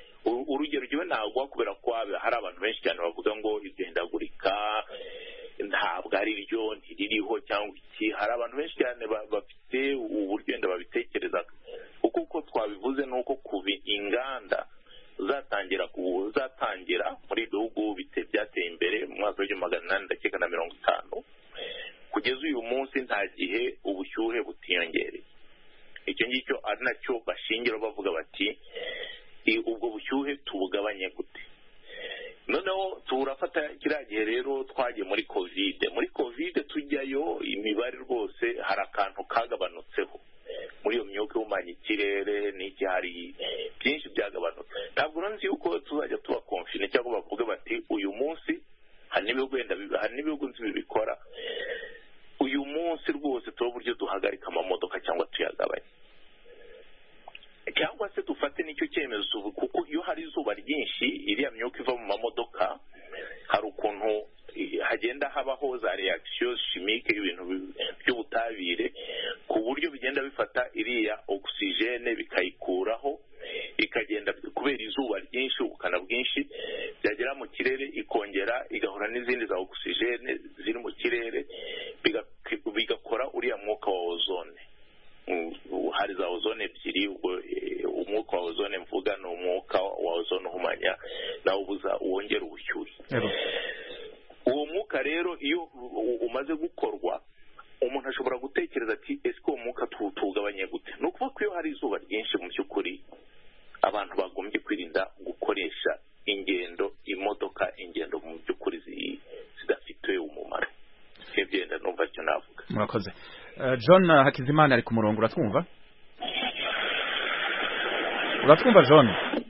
Urugero ryo nagwa kubera ko hari abantu benshi cyane bavuga ngo igendagurika ntabwo ari ryo ntiririho cyangwa iki. Hari abantu benshi cyane bafite uburyo wenda babitekereza, kuko uko twabivuze nuko kuba inganda zatangira zatangira muri bihugu byateye imbere mu mwaka w'igihumbi magana inani ndakeka na mirongo itanu kugeza uyu munsi nta gihe ubushyuhe butiyongereye. Icyo ngicyo ari nacyo bashingira bavuga bati ubwo bushyuhe tubugabanye gute. Noneho turafata kiriya gihe rero twagiye muri kovide muri kovide tujyayo imibare rwose hari akantu kagabanutseho muri iyo myuka ihumanya ikirere n'iki, hari byinshi byagabanutse. Ntabwo nzi yuko tuzajya tuba konfine cyangwa bavuga bati uyu munsi hari n'ibihugu wenda hari n'ibihugu nzi bibikora, uyu munsi rwose tuba uburyo duhagarika amamodoka cyangwa tuyagabanya, cyangwa se dufate n'icyo cyemezo, kuko iyo hari izuba ryinshi iriya myuka iva mu mamodoka hari ukuntu hagenda habaho za reaction chimique y'ibintu by'ubutabire ku buryo bigenda bifata iriya oxygene bikayikuraho ikagenda kubera izuba ryinshi ubukana bwinshi byagera mu kirere ikongera igahura n'izindi za oxygene ziri mu kirere bigakora uriya mwuka wa ozone. Hari za ozone ebyiri, umwuka wa ozone mvuga ni umwuka wa ozone uhumanya nawo ubuza wongera ubushyuhe. Uwo mwuka rero iyo umaze gukorwa umuntu ashobora gutekereza ati ese uwo mwuka tuwugabanye gute. Ni ukuvuga ko iyo hari izuba ryinshi mu by'ukuri abantu bagombye kwirinda gukoresha ingendo imodoka ingendo mu by'ukuri zidafite umumaro. Byenda numva cyo navuga.
Murakoze. John Hakizimana ari ku murongo, uratwumva? Uratwumva John?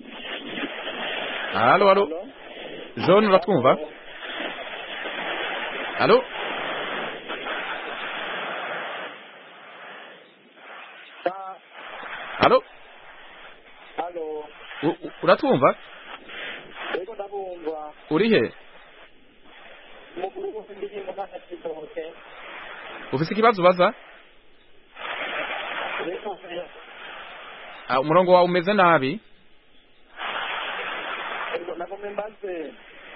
Halo halo. John uratwumva? Halo? Halo?
Halo.
Uratwumva?
Ego ndabumva.
Uri he?
Mukuru wose ndi mu ntara y'Ibitoke.
Ufise ikibazo baza? Ah, umurongo wawe umeze nabi.
Ego nagombe mbaze.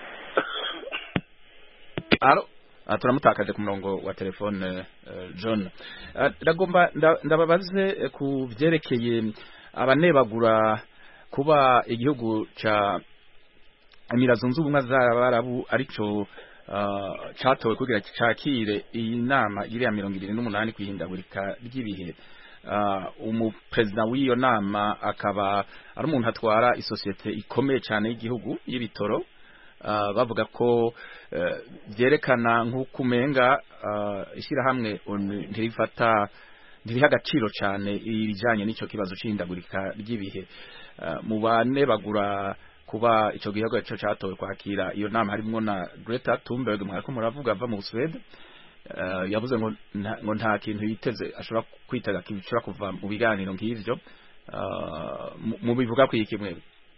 Halo? Ah, turamutakaje ku murongo wa telefone uh, John. Ndagomba uh, ndababaze ku byerekeye abanebagura kuba igihugu ca Emira Zunze Ubumwe z'Abarabu arico uh, catowe kugira cakire iyi nama iri ya mirongo irindwi n'umunani kwihindagurika ry'ibihe. Uh, umu president w'iyo nama akaba ari umuntu atwara isosiyete ikomeye cyane y'igihugu y'ibitoro. Uh, bavuga ko byerekana uh, nk'uko umenga uh, ishyirahamwe ntirifata ntiriha agaciro cyane ibijyanye n'icyo kibazo cy'ihindagurika ry'ibihe. Uh, mu bane bagura kuba icyo gihugu cyo cyatowe kwakira iyo nama harimo na Greta Thunberg mwako muravuga ava mu Sweden. Uh, yavuze ngo ngo nta kintu yiteze ashobora kwitega kibishobora kuva mu biganiro nk'ivyo. Uh, mu bivuga ko ikimwe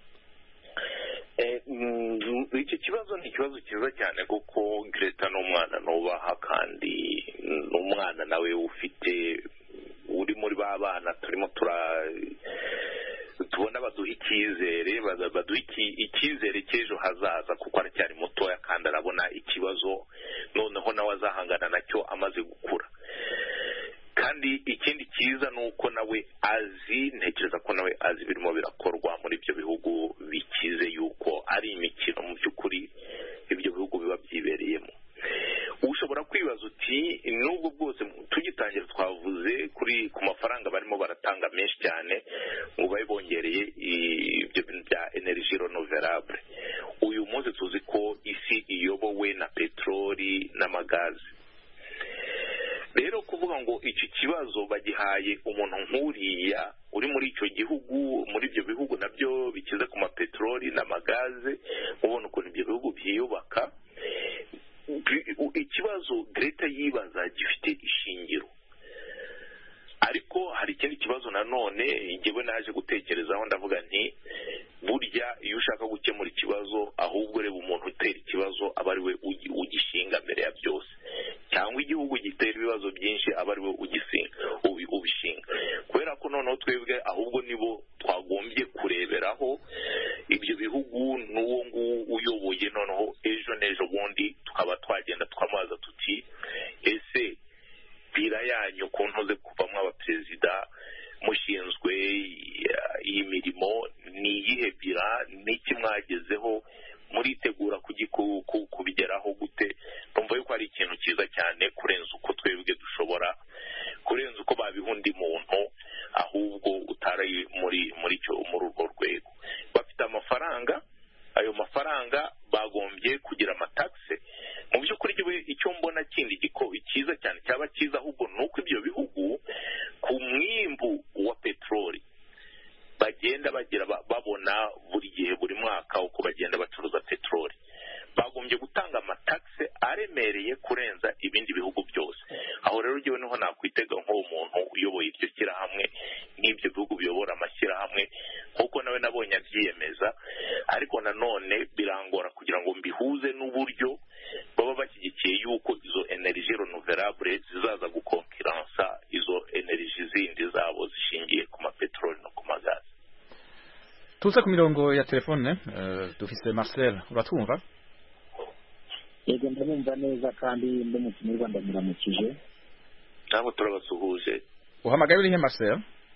iki kibazo ni ikibazo cyiza cyane kuko Greta n'umwana nubaha kandi n'umwana nawe ufite uri muri ba bana turimo tura tubona baduha icyizere baduha icyizere cy'ejo hazaza kuko aracyari mutoya kandi arabona ikibazo noneho nawe azahangana nacyo amaze gukura. Kandi ikindi cyiza ni uko nawe azi ntekereza ko nawe azi birimo birakorwa muri ibyo bihugu bikize yuko ari imikino mu by'ukuri ibyo bihugu biba byibereyemo. Ushobora kwibaza uti nubwo bwose tugitangira twavuze kuri ku mafaranga barimo baratanga menshi cyane ngo babe bongereye ibyo bintu bya energy renouvelable. Uyu munsi tuzi ko isi iyobowe na peteroli n'amagazi. Rero kuvuga ngo iki kibazo bagihaye umuntu nk'uriya uri muri icyo gihugu muri ibyo bihugu nabyo bikize ku mapeteroli n'amagaze ubona ukuntu ibyo bihugu byiyubaka, ikibazo Greta yibaza gifite ishingiro. Ariko hari ikindi kibazo nanone njyewe naje gutekerezaho ndavuga nti burya iyo ushaka gukemura ikibazo ahubwo reba umuntu utera ikibazo aba ari we ugishinga mbere ya byose, cyangwa igihugu gitera ibibazo byinshi aba ari we ugisinga ubishinga, kubera ko noneho twebwe ahubwo nibo twagombye kureberaho ibyo bihugu n'uwo nguwo uyoboye noneho ejo n'ejo bundi tukaba twagenda twamaza tuti kurenza uko twebwe dushobora kurenza uko babiha undi muntu ahubwo utari muri muri cyo muri urwo rwego. Bafite amafaranga, ayo mafaranga bagombye kugira amataxe. Mu by'ukuri icyo mbona kindi giko cyiza cyane cyaba cyiza ahubwo nuko ibyo bihugu ku mwimbu wa petroli bagenda bagira babona buri gihe buri mwaka uko bagenda bacuruza petroli, bagombye gutanga amataxe aremereye kurenza ibindi bihugu byose. Aho rero jewe niho nakwitega nk'umuntu uyoboye iryo shyirahamwe, nk'ibyo bihugu biyobora amashyirahamwe, kuko nawe nabonye abyiyemeza, ariko nanone birangora kugira ngo mbihuze n'uburyo baba bashyigikiye yuko izo energie renouvelable zizaza gukonkiransa izo energie zindi zabo zishingiye ku mapetroli no ku magazi.
Tuza ku mirongo ya telefone, uh, dufise Marcel, uratwumva?
Yego ndabumva neza kandi ndi mu Rwanda muramukije.
Nabo turabasuhuje.
Uhamagaye urihe Marcel?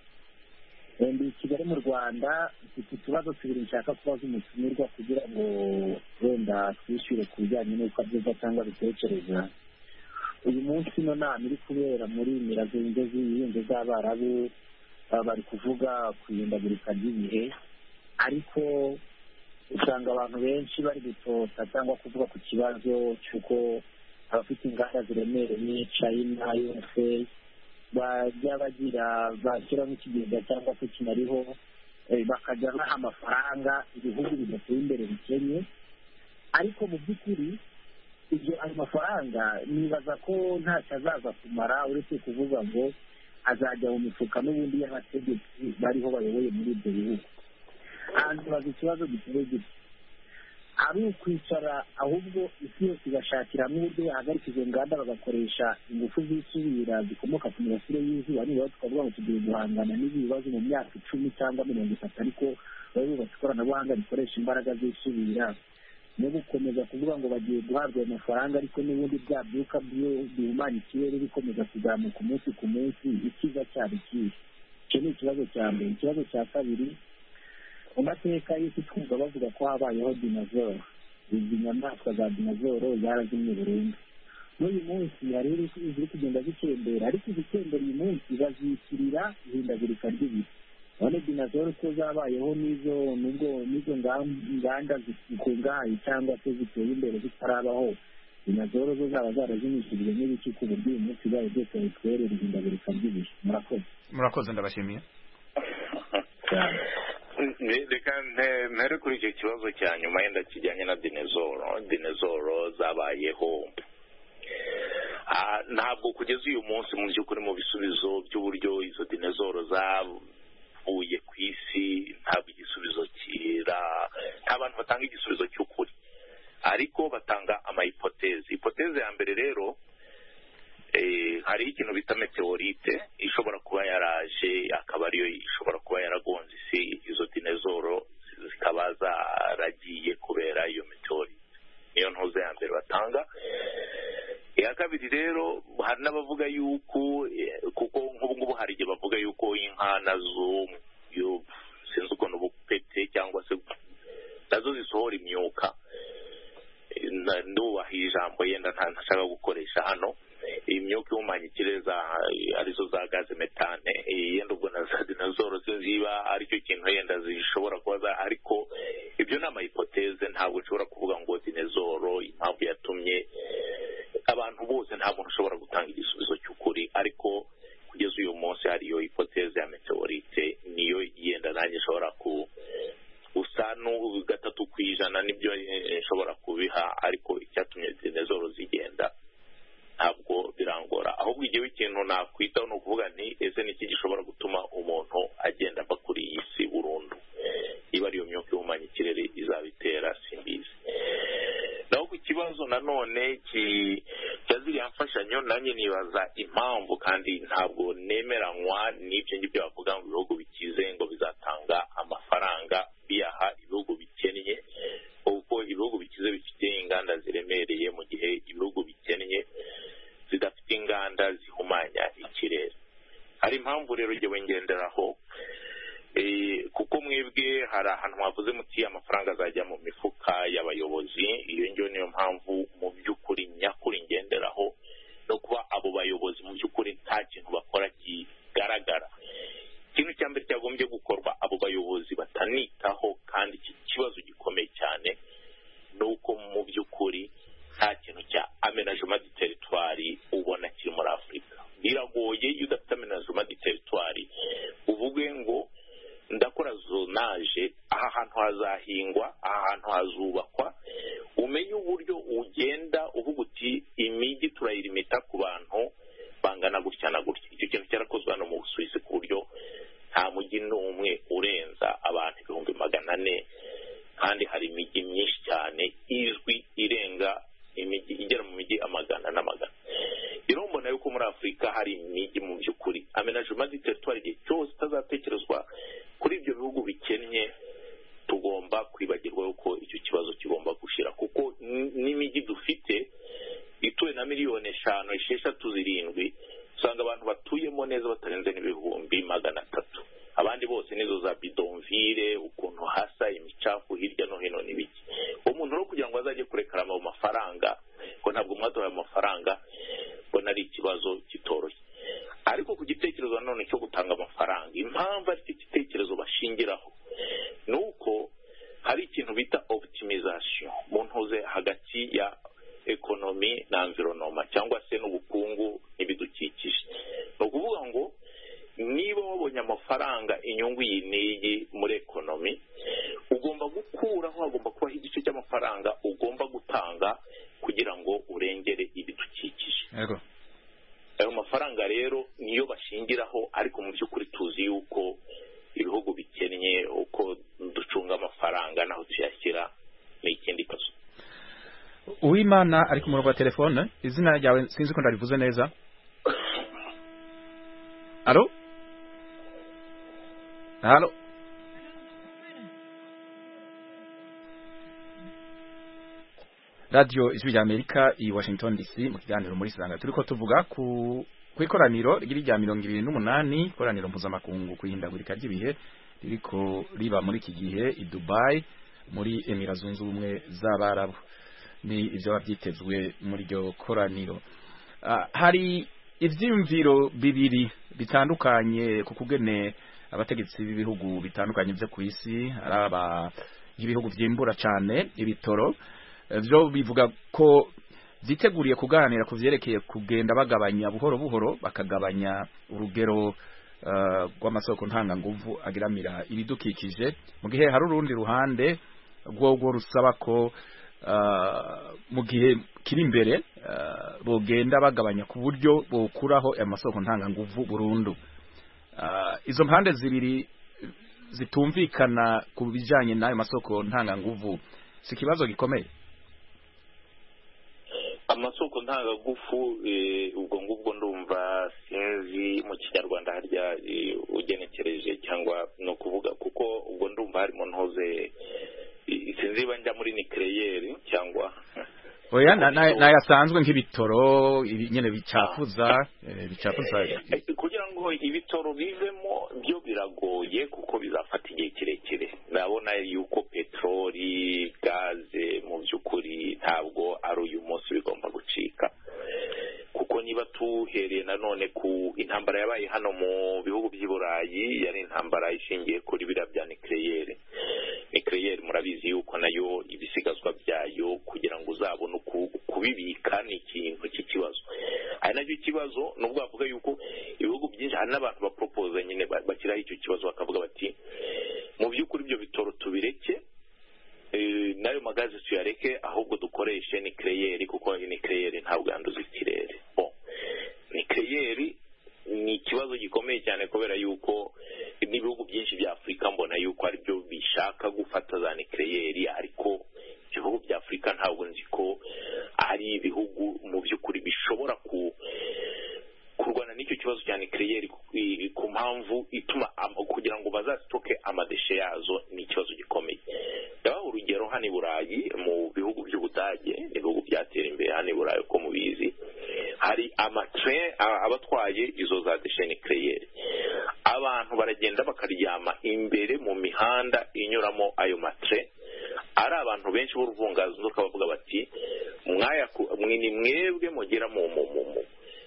Ndi Kigali mu Rwanda, mfite utubazo tubiri nshaka kubaza umutumirwa kugira ngo wenda twishyure ku bijyanye n'uko abyumva cyangwa bitekereza. Uyu munsi no nama iri kubera muri mirazo y'ingezi y'inzu z'Abarabu, bari kuvuga ku ihindagurika ry'ibihe, ariko usanga abantu benshi bari gutota cyangwa kuvuga ku kibazo cy'uko abafite inganda ziremereye China yose bajya bagira bashyiramo ikigega cyangwa se kinariho bakajya baha amafaranga ibihugu bidateye imbere bikennye, ariko mu by'ukuri ibyo ayo mafaranga nibaza ko ntacyo azaza kumara uretse kuvuga ngo azajya mu mifuka n'ubundi y'abategetsi bariho bayoboye muri ibyo bihugu. Hanze ikibazo giteye gito, ari ukwicara ahubwo isi yose igashakiramo uburyo yahagarika izo nganda bagakoresha ingufu zisubira zikomoka ku mirasire y'izuba, niba tukavuga ngo tugiye guhangana n'ibi bibazo mu myaka icumi cyangwa mirongo itatu, ariko bari bubatse ikoranabuhanga rikoresha imbaraga zisubira, no gukomeza kuvuga ngo bagiye guhabwa ayo mafaranga ariko n'ubundi bya byuka bihumanya ikirere bikomeza kuzamuka umunsi ku munsi, ikiza cyari kibi. Icyo ni ikibazo cya mbere. Ikibazo cya kabiri, mu mateka y'isi twumva bavuga ko habayeho dinozoro, izi nyamaswa za dinozoro zarazimye burundu. N'uyu munsi hari iziri kugenda zitembera, ariko izitembera uyu munsi bazishyirira ihindagurika ry'ibihe. None dinozoro ko zabayeho n'izo nubwo n'izo nganda zikungahaye cyangwa se ziteye imbere zitarabaho, dinozoro zo zaba zarazimishijwe n'ibiki ku buryo uyu munsi zayo byose bitwerera ihindagurika ry'ibihe. Murakoze.
Murakoze, ndabashimiye.
Reka mpere kuri icyo kibazo cya nyuma yenda kijyanye na dinozoro. Dinozoro zabayeho, ntabwo kugeza uyu munsi mu by'ukuri mu bisubizo by'uburyo izo dinozoro zavuye ku isi ntabwo igisubizo kira, nta bantu batanga igisubizo cy'ukuri, ariko batanga amahipotezi. Hipoteze ya mbere rero, hari ikintu bita meteorite ishobora kuba yaraje akaba ariyo ishobora kuba yaragonze isi, izo dinozoro zikaba zaragiye kubera iyo meteorite. Niyo ntuze ya mbere batanga. Iya kabiri rero, hari n'abavuga yuko kuko nk'ubu ngubu hari igihe bavuga yuko inka nazo sinzi ukuntu ubupete cyangwa se nazo zisohora imyuka, ndubaha ijambo yenda ntashaka gukoresha hano, imyuka ihumanya ikirere arizo za gaze metane, yenda ubwo na za dinozoro ziba aricyo kintu yenda zishobora kuba, ariko ibyo ni amahipoteze. Ntabwo nshobora kuvuga ngo dinozoro impamvu yatumye abantu bose, nta muntu ushobora gutanga igisubizo cy'ukuri, ariko kugeza uyu munsi hariyo hipoteze ya meteorite, niyo yenda nanjye nshobora ku usa n'u gatatu ku ijana nibyo nshobora kubiha, ariko icyatumye dinozoro zigenda ntabwo birangora. Ahubwo igihe ikintu nakwitaho ni ukuvuga ni ese niki gishobora gutuma umuntu agenda ava kuri iyi si burundu. Niba ariyo myuka ihumanya ikirere izabitera simbizi. Naho ku kibazo nanone cya ziriya mfashanyo, nanjye nibaza impamvu, kandi ntabwo nemeranywa n'ibyo ngibyo bavuga ngo ibihugu bikize ngo bizatanga amafaranga biyaha ibihugu bikennye, kuko ibihugu bikize bifite inganda ziremereye mu gihe ibihugu bikennye zidafite inganda zihumanya ikirere. Hari impamvu rero jyewe ngenderaho, kuko mwebwe hari ahantu mwavuze muti amafaranga azajya mu mifuka y'abayobozi. Iyo ngiyo niyo mpamvu mu by'ukuri nyakuri ngenderaho, no kuba kwita ku bantu bangana gutya na gutya. Icyo kintu cyarakozwe hano mu Busuwisi ku buryo nta mujyi n'umwe urenza abantu ibihumbi magana ane, kandi hari imijyi myinshi cyane izwi irenga imijyi igera mu mijyi amagana n'amagana. Rero mbona yuko muri Afurika hari imijyi mu by'ukuri amenagement du territoire igihe cyose itazatekerezwa kuri ibyo bihugu bikennye, tugomba kwibagirwa yuko icyo kibazo kigomba gushira, kuko n'imijyi dufite ituwe na miliyoni eshanu esheshatu zirindwi usanga abantu batuyemo neza batarenze n'ibihumbi magana atatu. Abandi bose nizo za bidonville, ukuntu hasa imicafu hirya no hino n'ibiki. Umuntu rero kugira ngo azajye kurekarama mu mafaranga ko ntabwo mwaduhaye amafaranga, mbona ari ikibazo kitoroshye. Ariko ku gitekerezo none cyo gutanga amafaranga, impamvu ari igitekerezo bashingiraho nuko hari ikintu bita optimization mu ntuze hagati ya ekonomi na environment cyangwa se n'ubukungu n'ibidukikije. No kuvuga ngo niba wabonye amafaranga inyungu yiniyi muri ekonomi, ugomba gukuraho, hagomba kubaho igice cy'amafaranga ugomba gutanga kugira ngo urengere ibidukikije.
Yego.
Ayo mafaranga rero niyo bashingiraho, ariko mu by'ukuri tuzi yuko ibihugu bikennye uko ducunga amafaranga naho tuyashyira ni ikindi kibazo.
Uwimana ari ku murongo wa telefone, izina ryawe sinzi ko ndarivuze neza. Alo? Alo? Radio Ijwi rya Amerika i Washington D C mu kiganiro muri Sanga turiko tuvuga ku kwikoraniro rigiri rya mirongo ibiri n'umunani, koraniro mpuzamakungu kuhindagurika ry'ibihe ririko riba muri iki gihe i Dubai muri Emirates Zunze Ubumwe z'Abarabu. Ni ivyo bavyitezwe muri ryo koraniro. Uh, hari ivyimviro bibiri bitandukanye ku kugene abategetsi b'ibihugu bitandukanye byo ku isi, araba ibihugu vyimbura cyane ibitoro, byo bivuga ko ziteguriye kuganira ku vyerekeye kugenda bagabanya buhoro buhoro, bakagabanya urugero rw'amasoko uh, ntanga nguvu agiramira ibidukikije, mu gihe hari urundi ruhande rwo rusaba ko uh, mu gihe kiri imbere uh, bogenda bagabanya ku buryo bokuraho amasoko ntanga nguvu burundu. Uh, izo mpande zibiri zitumvikana ku bijanye n'ayo masoko ntanga nguvu, si kibazo gikomeye?
Amasoko ntanga ngufu e, ubwo ngubwo ndumva sinzi mu kinyarwanda harya e, ugenekereje cyangwa no kuvuga, kuko ubwo ndumva harimo ntoze e, sinzi banja muri nucleaire cyangwa
oya na na yasanzwe nk'ibitoro nyene bicafuza e, bicafuza
kugira ngo ibitoro bivemo byo biragoye kuko bizafata igihe kirekire. Ndabona yuko petroli, gaze mu by'ukuri ntabwo ari uyu munsi bigomba gucika, kuko niba tuhereye nanone ku intambara yabaye hano mu bihugu by'i Burayi, yari intambara ishingiye kuri biriya bya nucleaire. Nucleaire murabizi yuko nayo ibisigazwa byayo kugira ngo uzabone kubibika ni ikintu cy'ikibazo. Ari nacyo ikibazo nubwo bavuga yuko ibihugu byinshi hari n'abantu bapropose nyine bakiraho icyo kibazo bakavuga bati mu by'ukuri ibyo bitoro tubireke, e, nayo magazi tuyareke, ahubwo dukoreshe nucleaire kuko nucleaire ntabwo yanduza ikirere. Bon, nucleaire ni ikibazo gikomeye cyane kubera yuko n'ibihugu byinshi bya Afurika mbona yuko ari byo bishaka gufata za nucleaire, ariko ibihugu bya Afurika ntabwo nzi ko ari ibihugu mu by'ukuri bishobora ku kurwana n'icyo kibazo cya nucleaire ku mpamvu ituma kugira ngo bazasitoke amadeshe yazo, ni ikibazo gikomeye. Ndabaha urugero hano i Burayi, mu bihugu by'Ubudage, ibihugu byatera imbere hano i Burayi uko mubizi, hari amatrain abatwaye izo za deshe nucleaire. Abantu baragenda bakaryama imbere mu mihanda inyuramo ayo matrain, ari abantu benshi b'uruvungazo ndoka bavuga bati mwaya mwini mwebwe mugera mu mu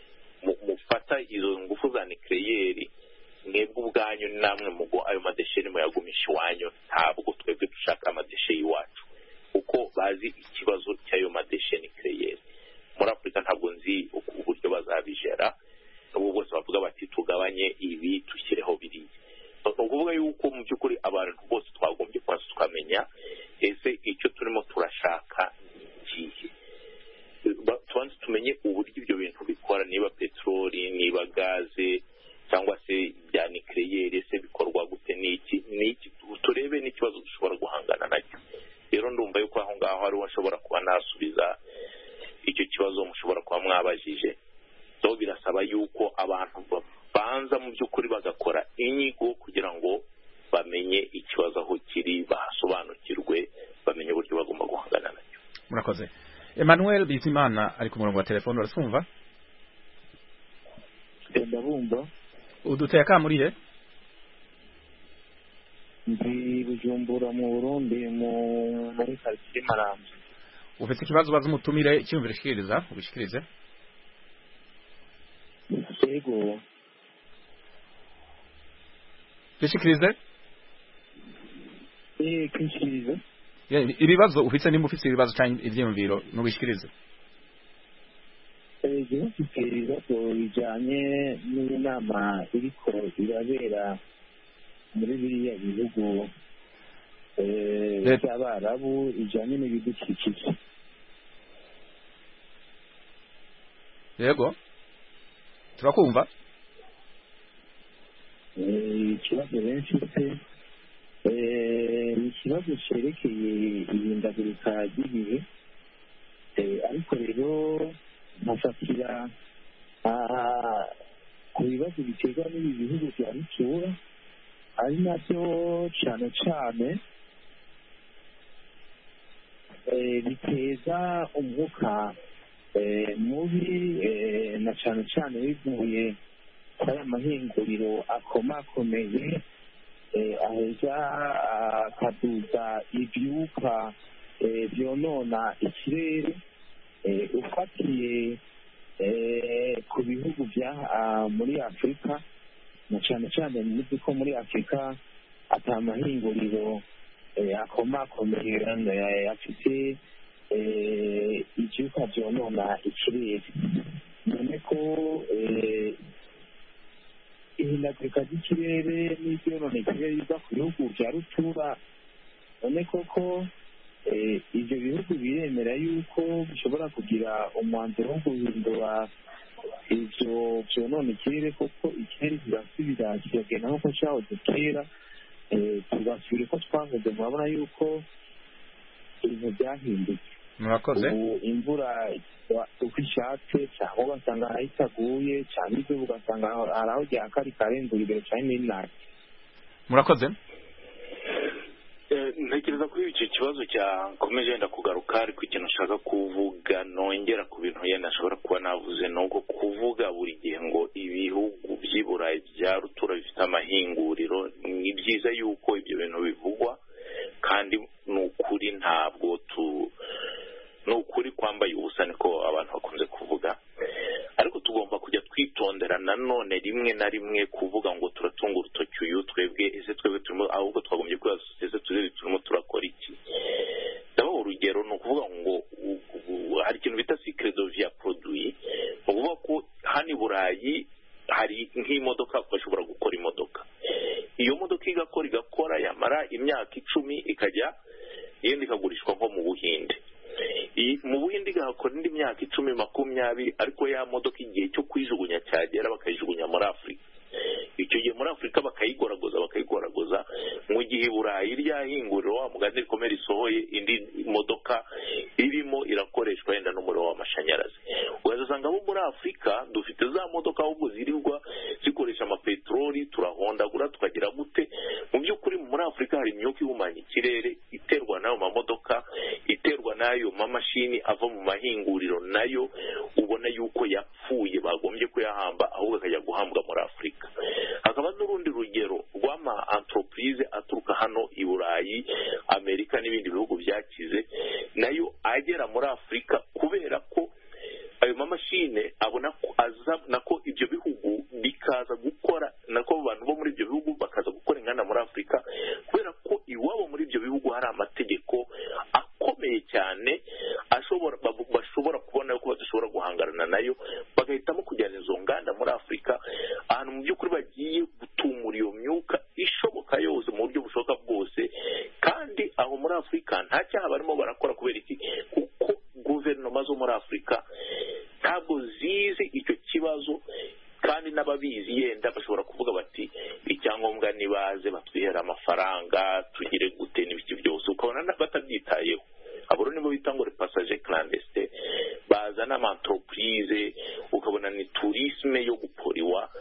mufata izo ngufu za nucleaire, mwebwe ubwanyu namwe mugo ayo madeshe ni muyagumisha iwanyu, ntabwo twebwe dushaka amadeshe y'iwacu, kuko bazi ikibazo cy'ayo madeshe nucleaire. Muri Afurika ntabwo nzi uburyo bazabijera, n'ubwo bose bavuga bati tugabanye ibi tushyireho biriya. No kuvuga yuko mu by'ukuri abantu bose twagombye kwasa tukamenya ese icyo turimo turashaka kihe, tubanze tumenye uburyo ibyo bintu abantu babanza mu by'ukuri bagakora inyigo kugira ngo bamenye ikibazo aho kiri, basobanukirwe, bamenye uburyo bagomba guhangana nacyo.
Murakoze. Emmanuel Bizimana ari ku murongo wa telefone, urasumva?
Ndabumva.
Uduteye akamuri he?
Ndi Bujumbura mu Burundi mu muri quartier Maramvya.
Ufite ikibazo baza umutumire icyumvire shikiriza ubishikirize?
Yego.
Bishikirize?
Eh, kishirize.
Ibibazo ufite nimba ufite ibibazo cyangwa ibyiyumviro n'ubishikirize?
Eh, je mfite ibibazo bijanye n'inama iriko irabera muri biriya bihugu by'Abarabu ijanye n'ibidukikije.
Yego, turakumva.
Ikibazo benshi se ni ikibazo cyerekeye ihindagurika ry'ibihe, ariko rero nkafatira ku bibazo biterwa n'ibi bihugu bya rutura, ari nabyo cyane cyane biteza umwuka mubi, na cyane cyane bivuye kuri aya mahinguriro akomakomeye aheza akaduza ibyuka byonona ikirere. Ufatiye ku bihugu bya muri Afurika, na cyane cyane muzi ko muri Afurika ata mahinguriro akomakomeye afite ibyuka byonona ikirere. none ko ihindagurika ry'ikirere n'ibyonona ikirere biva ku bihugu bya rutura, none koko ibyo bihugu biremera yuko bishobora kugira umwanzuro wo guhindura ibyo byonona ikirere, koko ikirere kirasubira kikagenda nk'uko cyahoze kera, tugasubira uko twahoze. murabona yuko ibintu byahindutse.
murakoze.
ubu imvura uko ishatse, cyangwa ugasanga itaguye, cyangwa izuba ugasanga hari aho ryaka rikarengura imbere cyane n'inabi.
murakoze.
ntekereza ko iki kibazo cyakomeje yenda kugaruka, ariko ikintu nshaka kuvuga nongera ku bintu yenda nshobora kuba navuze ni uko kuvuga buri gihe ngo ibihugu by'i Burayi bya rutura bifite amahinguriro. Ni byiza yuko ibyo bintu bivugwa, kandi ni ukuri ntabwo tu ni ukuri kwambaye ubusa, niko abantu bakunze kuvuga. ariko tugomba kujya twitondera nanone rimwe na rimwe kuvuga ngo turatunga urutoki uyu twebwe ese twebwe turimo, ahubwo twagombye kwibaza ese turebe turimo turakora iki. ndabaho urugero ni ukuvuga ngo hari ikintu bita cycle de vie produit, ni ukuvuga ko hano i Burayi hari nk'imodoka bashobora gukora imodoka, iyo modoka igakora igakora yamara imyaka icumi ikajya yenda ikagurishwa nko mu Buhinde. mu Buhinde igakora indi myaka icumi makumyabiri, ariko ya modoka igihe cyo kwijugunya cyagera bakayijugunya muri Afurika. icyo gihe muri Afurika bakayigoragoza bakayigoragoza mu gihe Burayi ryahinguriro wa mugani rikomeye risohoye indi modoka irimo irakoreshwa yenda n'umuriro w'amashanyarazi. ugasanga abo muri Afurika dufite za modoka ahubwo zirirwa zikoresha amapetroli, turahondagura tukagira gute. mu by'ukuri muri Afurika hari imyuka ihumanya ikirere iterwa n'ayo mamodoka, iterwa n'ayo mamashini ava mu mahinguriro, nayo ubona yuko yapfuye bagombye kuyahamba ahubwo akajya guhambwa muri Afurika. hakaba n'urundi rugero rw'ama entreprise aturuka hano i Burayi, Amerika n'ibindi bihugu byakize, nayo agera muri Afurika kubera ko ayo mamashine abona ko aza nako ibyo bihugu bikaza gukora, nako abantu bo muri ibyo bihugu bakaza gukora inganda muri Afurika, kubera ko iwabo muri ibyo bihugu hari amategeko akomeye cyane ashobora bashobora kubona yuko badashobora guhangana nayo, bagahitamo kujyana izo nganda muri Afurika, ahantu mu by'ukuri bagiye gutumura iyo myuka ishoboka yose mu buryo bushoboka bwose. kandi aho muri Afurika nta cyaha barimo barakora, kubera iki? kuko guverinoma zo muri Afurika ntabwo zizi icyo kibazo, kandi n'ababizi yenda bashobora kuvuga bati icyangombwa nibaze batwihera amafaranga tugire gute n'ibiki byose, ukabona batabyitayeho. abo rero nibo bita ngo repassage clandestin, baza n'ama entreprise ukabona ni tourisme yo guporiwa,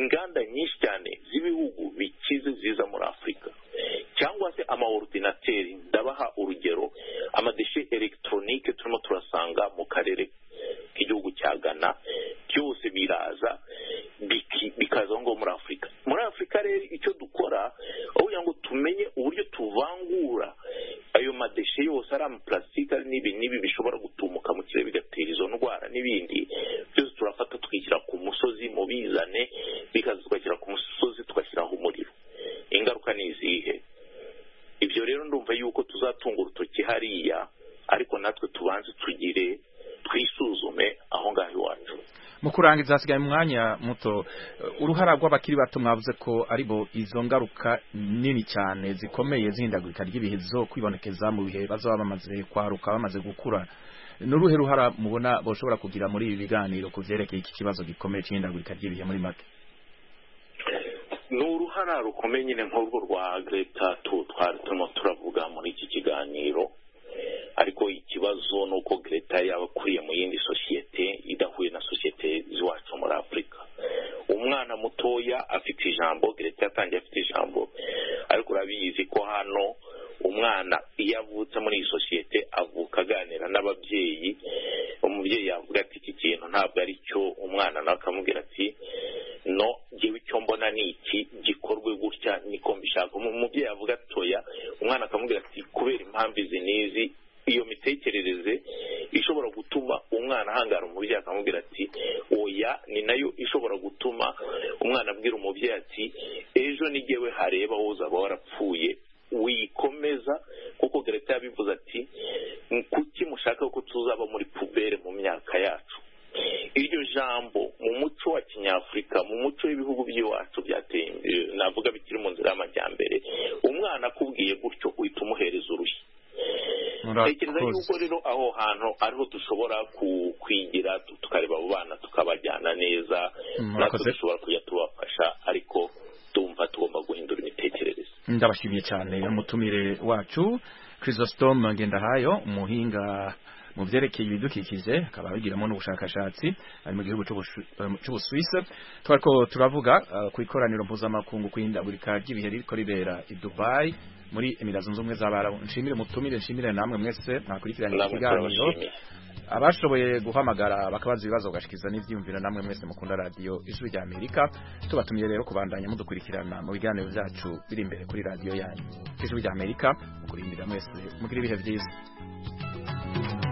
inganda nyinshi cyane z'ibihugu bikize ziza muri Afurika, cyangwa se amaordinateri. Ndabaha urugero, amadeshe elegitoronike turimo turasanga mu karere k'igihugu cya Ghana, byose biraza bikaza ngo muri Afurika. Muri Afurika rero icyo dukora aho kugira ngo tumenye uburyo tuvangura ayo madeshe yose ari amaplastique ari n'ibi n'ibi bishobora gutumuka mu kirere bigatera izo ndwara n'ibindi, byose turafata tukishyira ku musozi mu bizane, bikaza tugashyira ku musozi tugashyiraho umuriro. Ingaruka ni izihe? Ibyo rero ndumva yuko tuzatunga urutoki hariya, ariko natwe tubanze tugire twisuzume aho ngaho iwacu.
Mu kurangiza hasigaye mu mwanya muto, uruhara rw'abakiri bato mwavuze ko aribo izo ngaruka nini cyane zikomeye zihindagurika ry'ibihe zo kwibonekeza mu bihe bazaba bamaze kwaruka bamaze gukura. N'uruhe ruhara mubona boshobora kugira muri ibi biganiro ku vyerekeye iki kibazo gikomeye cy'ihindagurika ry'ibihe muri make?
Ni uruhara rukomeye nyine nk'urwo rwa Greta twari turimo turavuga muri iki kiganiro, ariko ikibazo ni uko Greta yaba akuriye mu yindi sosiyete idahuye na sosiyete z'iwacu muri Afurika. Umwana mutoya afite ijambo, Greta yatangiye afite ijambo, ariko urabizi ko hano umwana iyo avutse muri iyi sosiyete avuka aganira n'ababyeyi. Umubyeyi yavuga ati iki kintu ntabwo ari cyo, umwana nawe akamubwira ati no, ngewe icyo mbona ni iki, gikorwe gutya niko mbishaka. Umubyeyi avuga atoya, umwana akamubwira ati kubera impamvu izi n'izi. Iyo mitekerereze ishobora gutuma umwana ahangara umubyeyi akamubwira ati oya, ni nayo ishobora gutuma umwana abwira umubyeyi ati ejo nigewe hareba uzaba warapfuye, wikomeza. Kuko Greta yabivuze ati kuki mushaka ko tuzaba muri pubere mu myaka yacu. Iryo jambo mu muco wa Kinyafurika, mu muco w'ibihugu by'iwacu byateye navuga bikiri mu nzira y'amajyambere, umwana akubwiye gutyo uhita umuhereza urushyi. Tekereza yuko rero aho hantu ariho dushobora kwigira, tukareba abo bana tukabajyana neza, natwe dushobora kujya tubafasha, ariko tumva tugomba guhindura imitekerereze.
Ndabashimiye cyane umutumire wacu Chrysostome Ngendahayo, umuhinga mu byerekeye ibidukikije, akaba abigiramo n'ubushakashatsi ari mu gihugu cy'Ubusuwisi. Twariko turavuga uh, ku ikoraniro mpuzamakungu kwihindagurika ry'ibihe riko ribera i Dubai muri Emirates Zunze Ubumwe z'Abarabu. Nshimire mutumire, nshimire namwe mwese mwakurikiranye ikiganiro, abashoboye guhamagara bakabaza ibibazo gashikiza n'ivyumvira, namwe mwese mukunda radio Ijwi rya Amerika. Tubatumiye rero kubandanya mudukurikirana mu biganiro byacu biri imbere kuri radio yanyu Ijwi rya Amerika. Mukurindira mwese mugira ibihe byiza.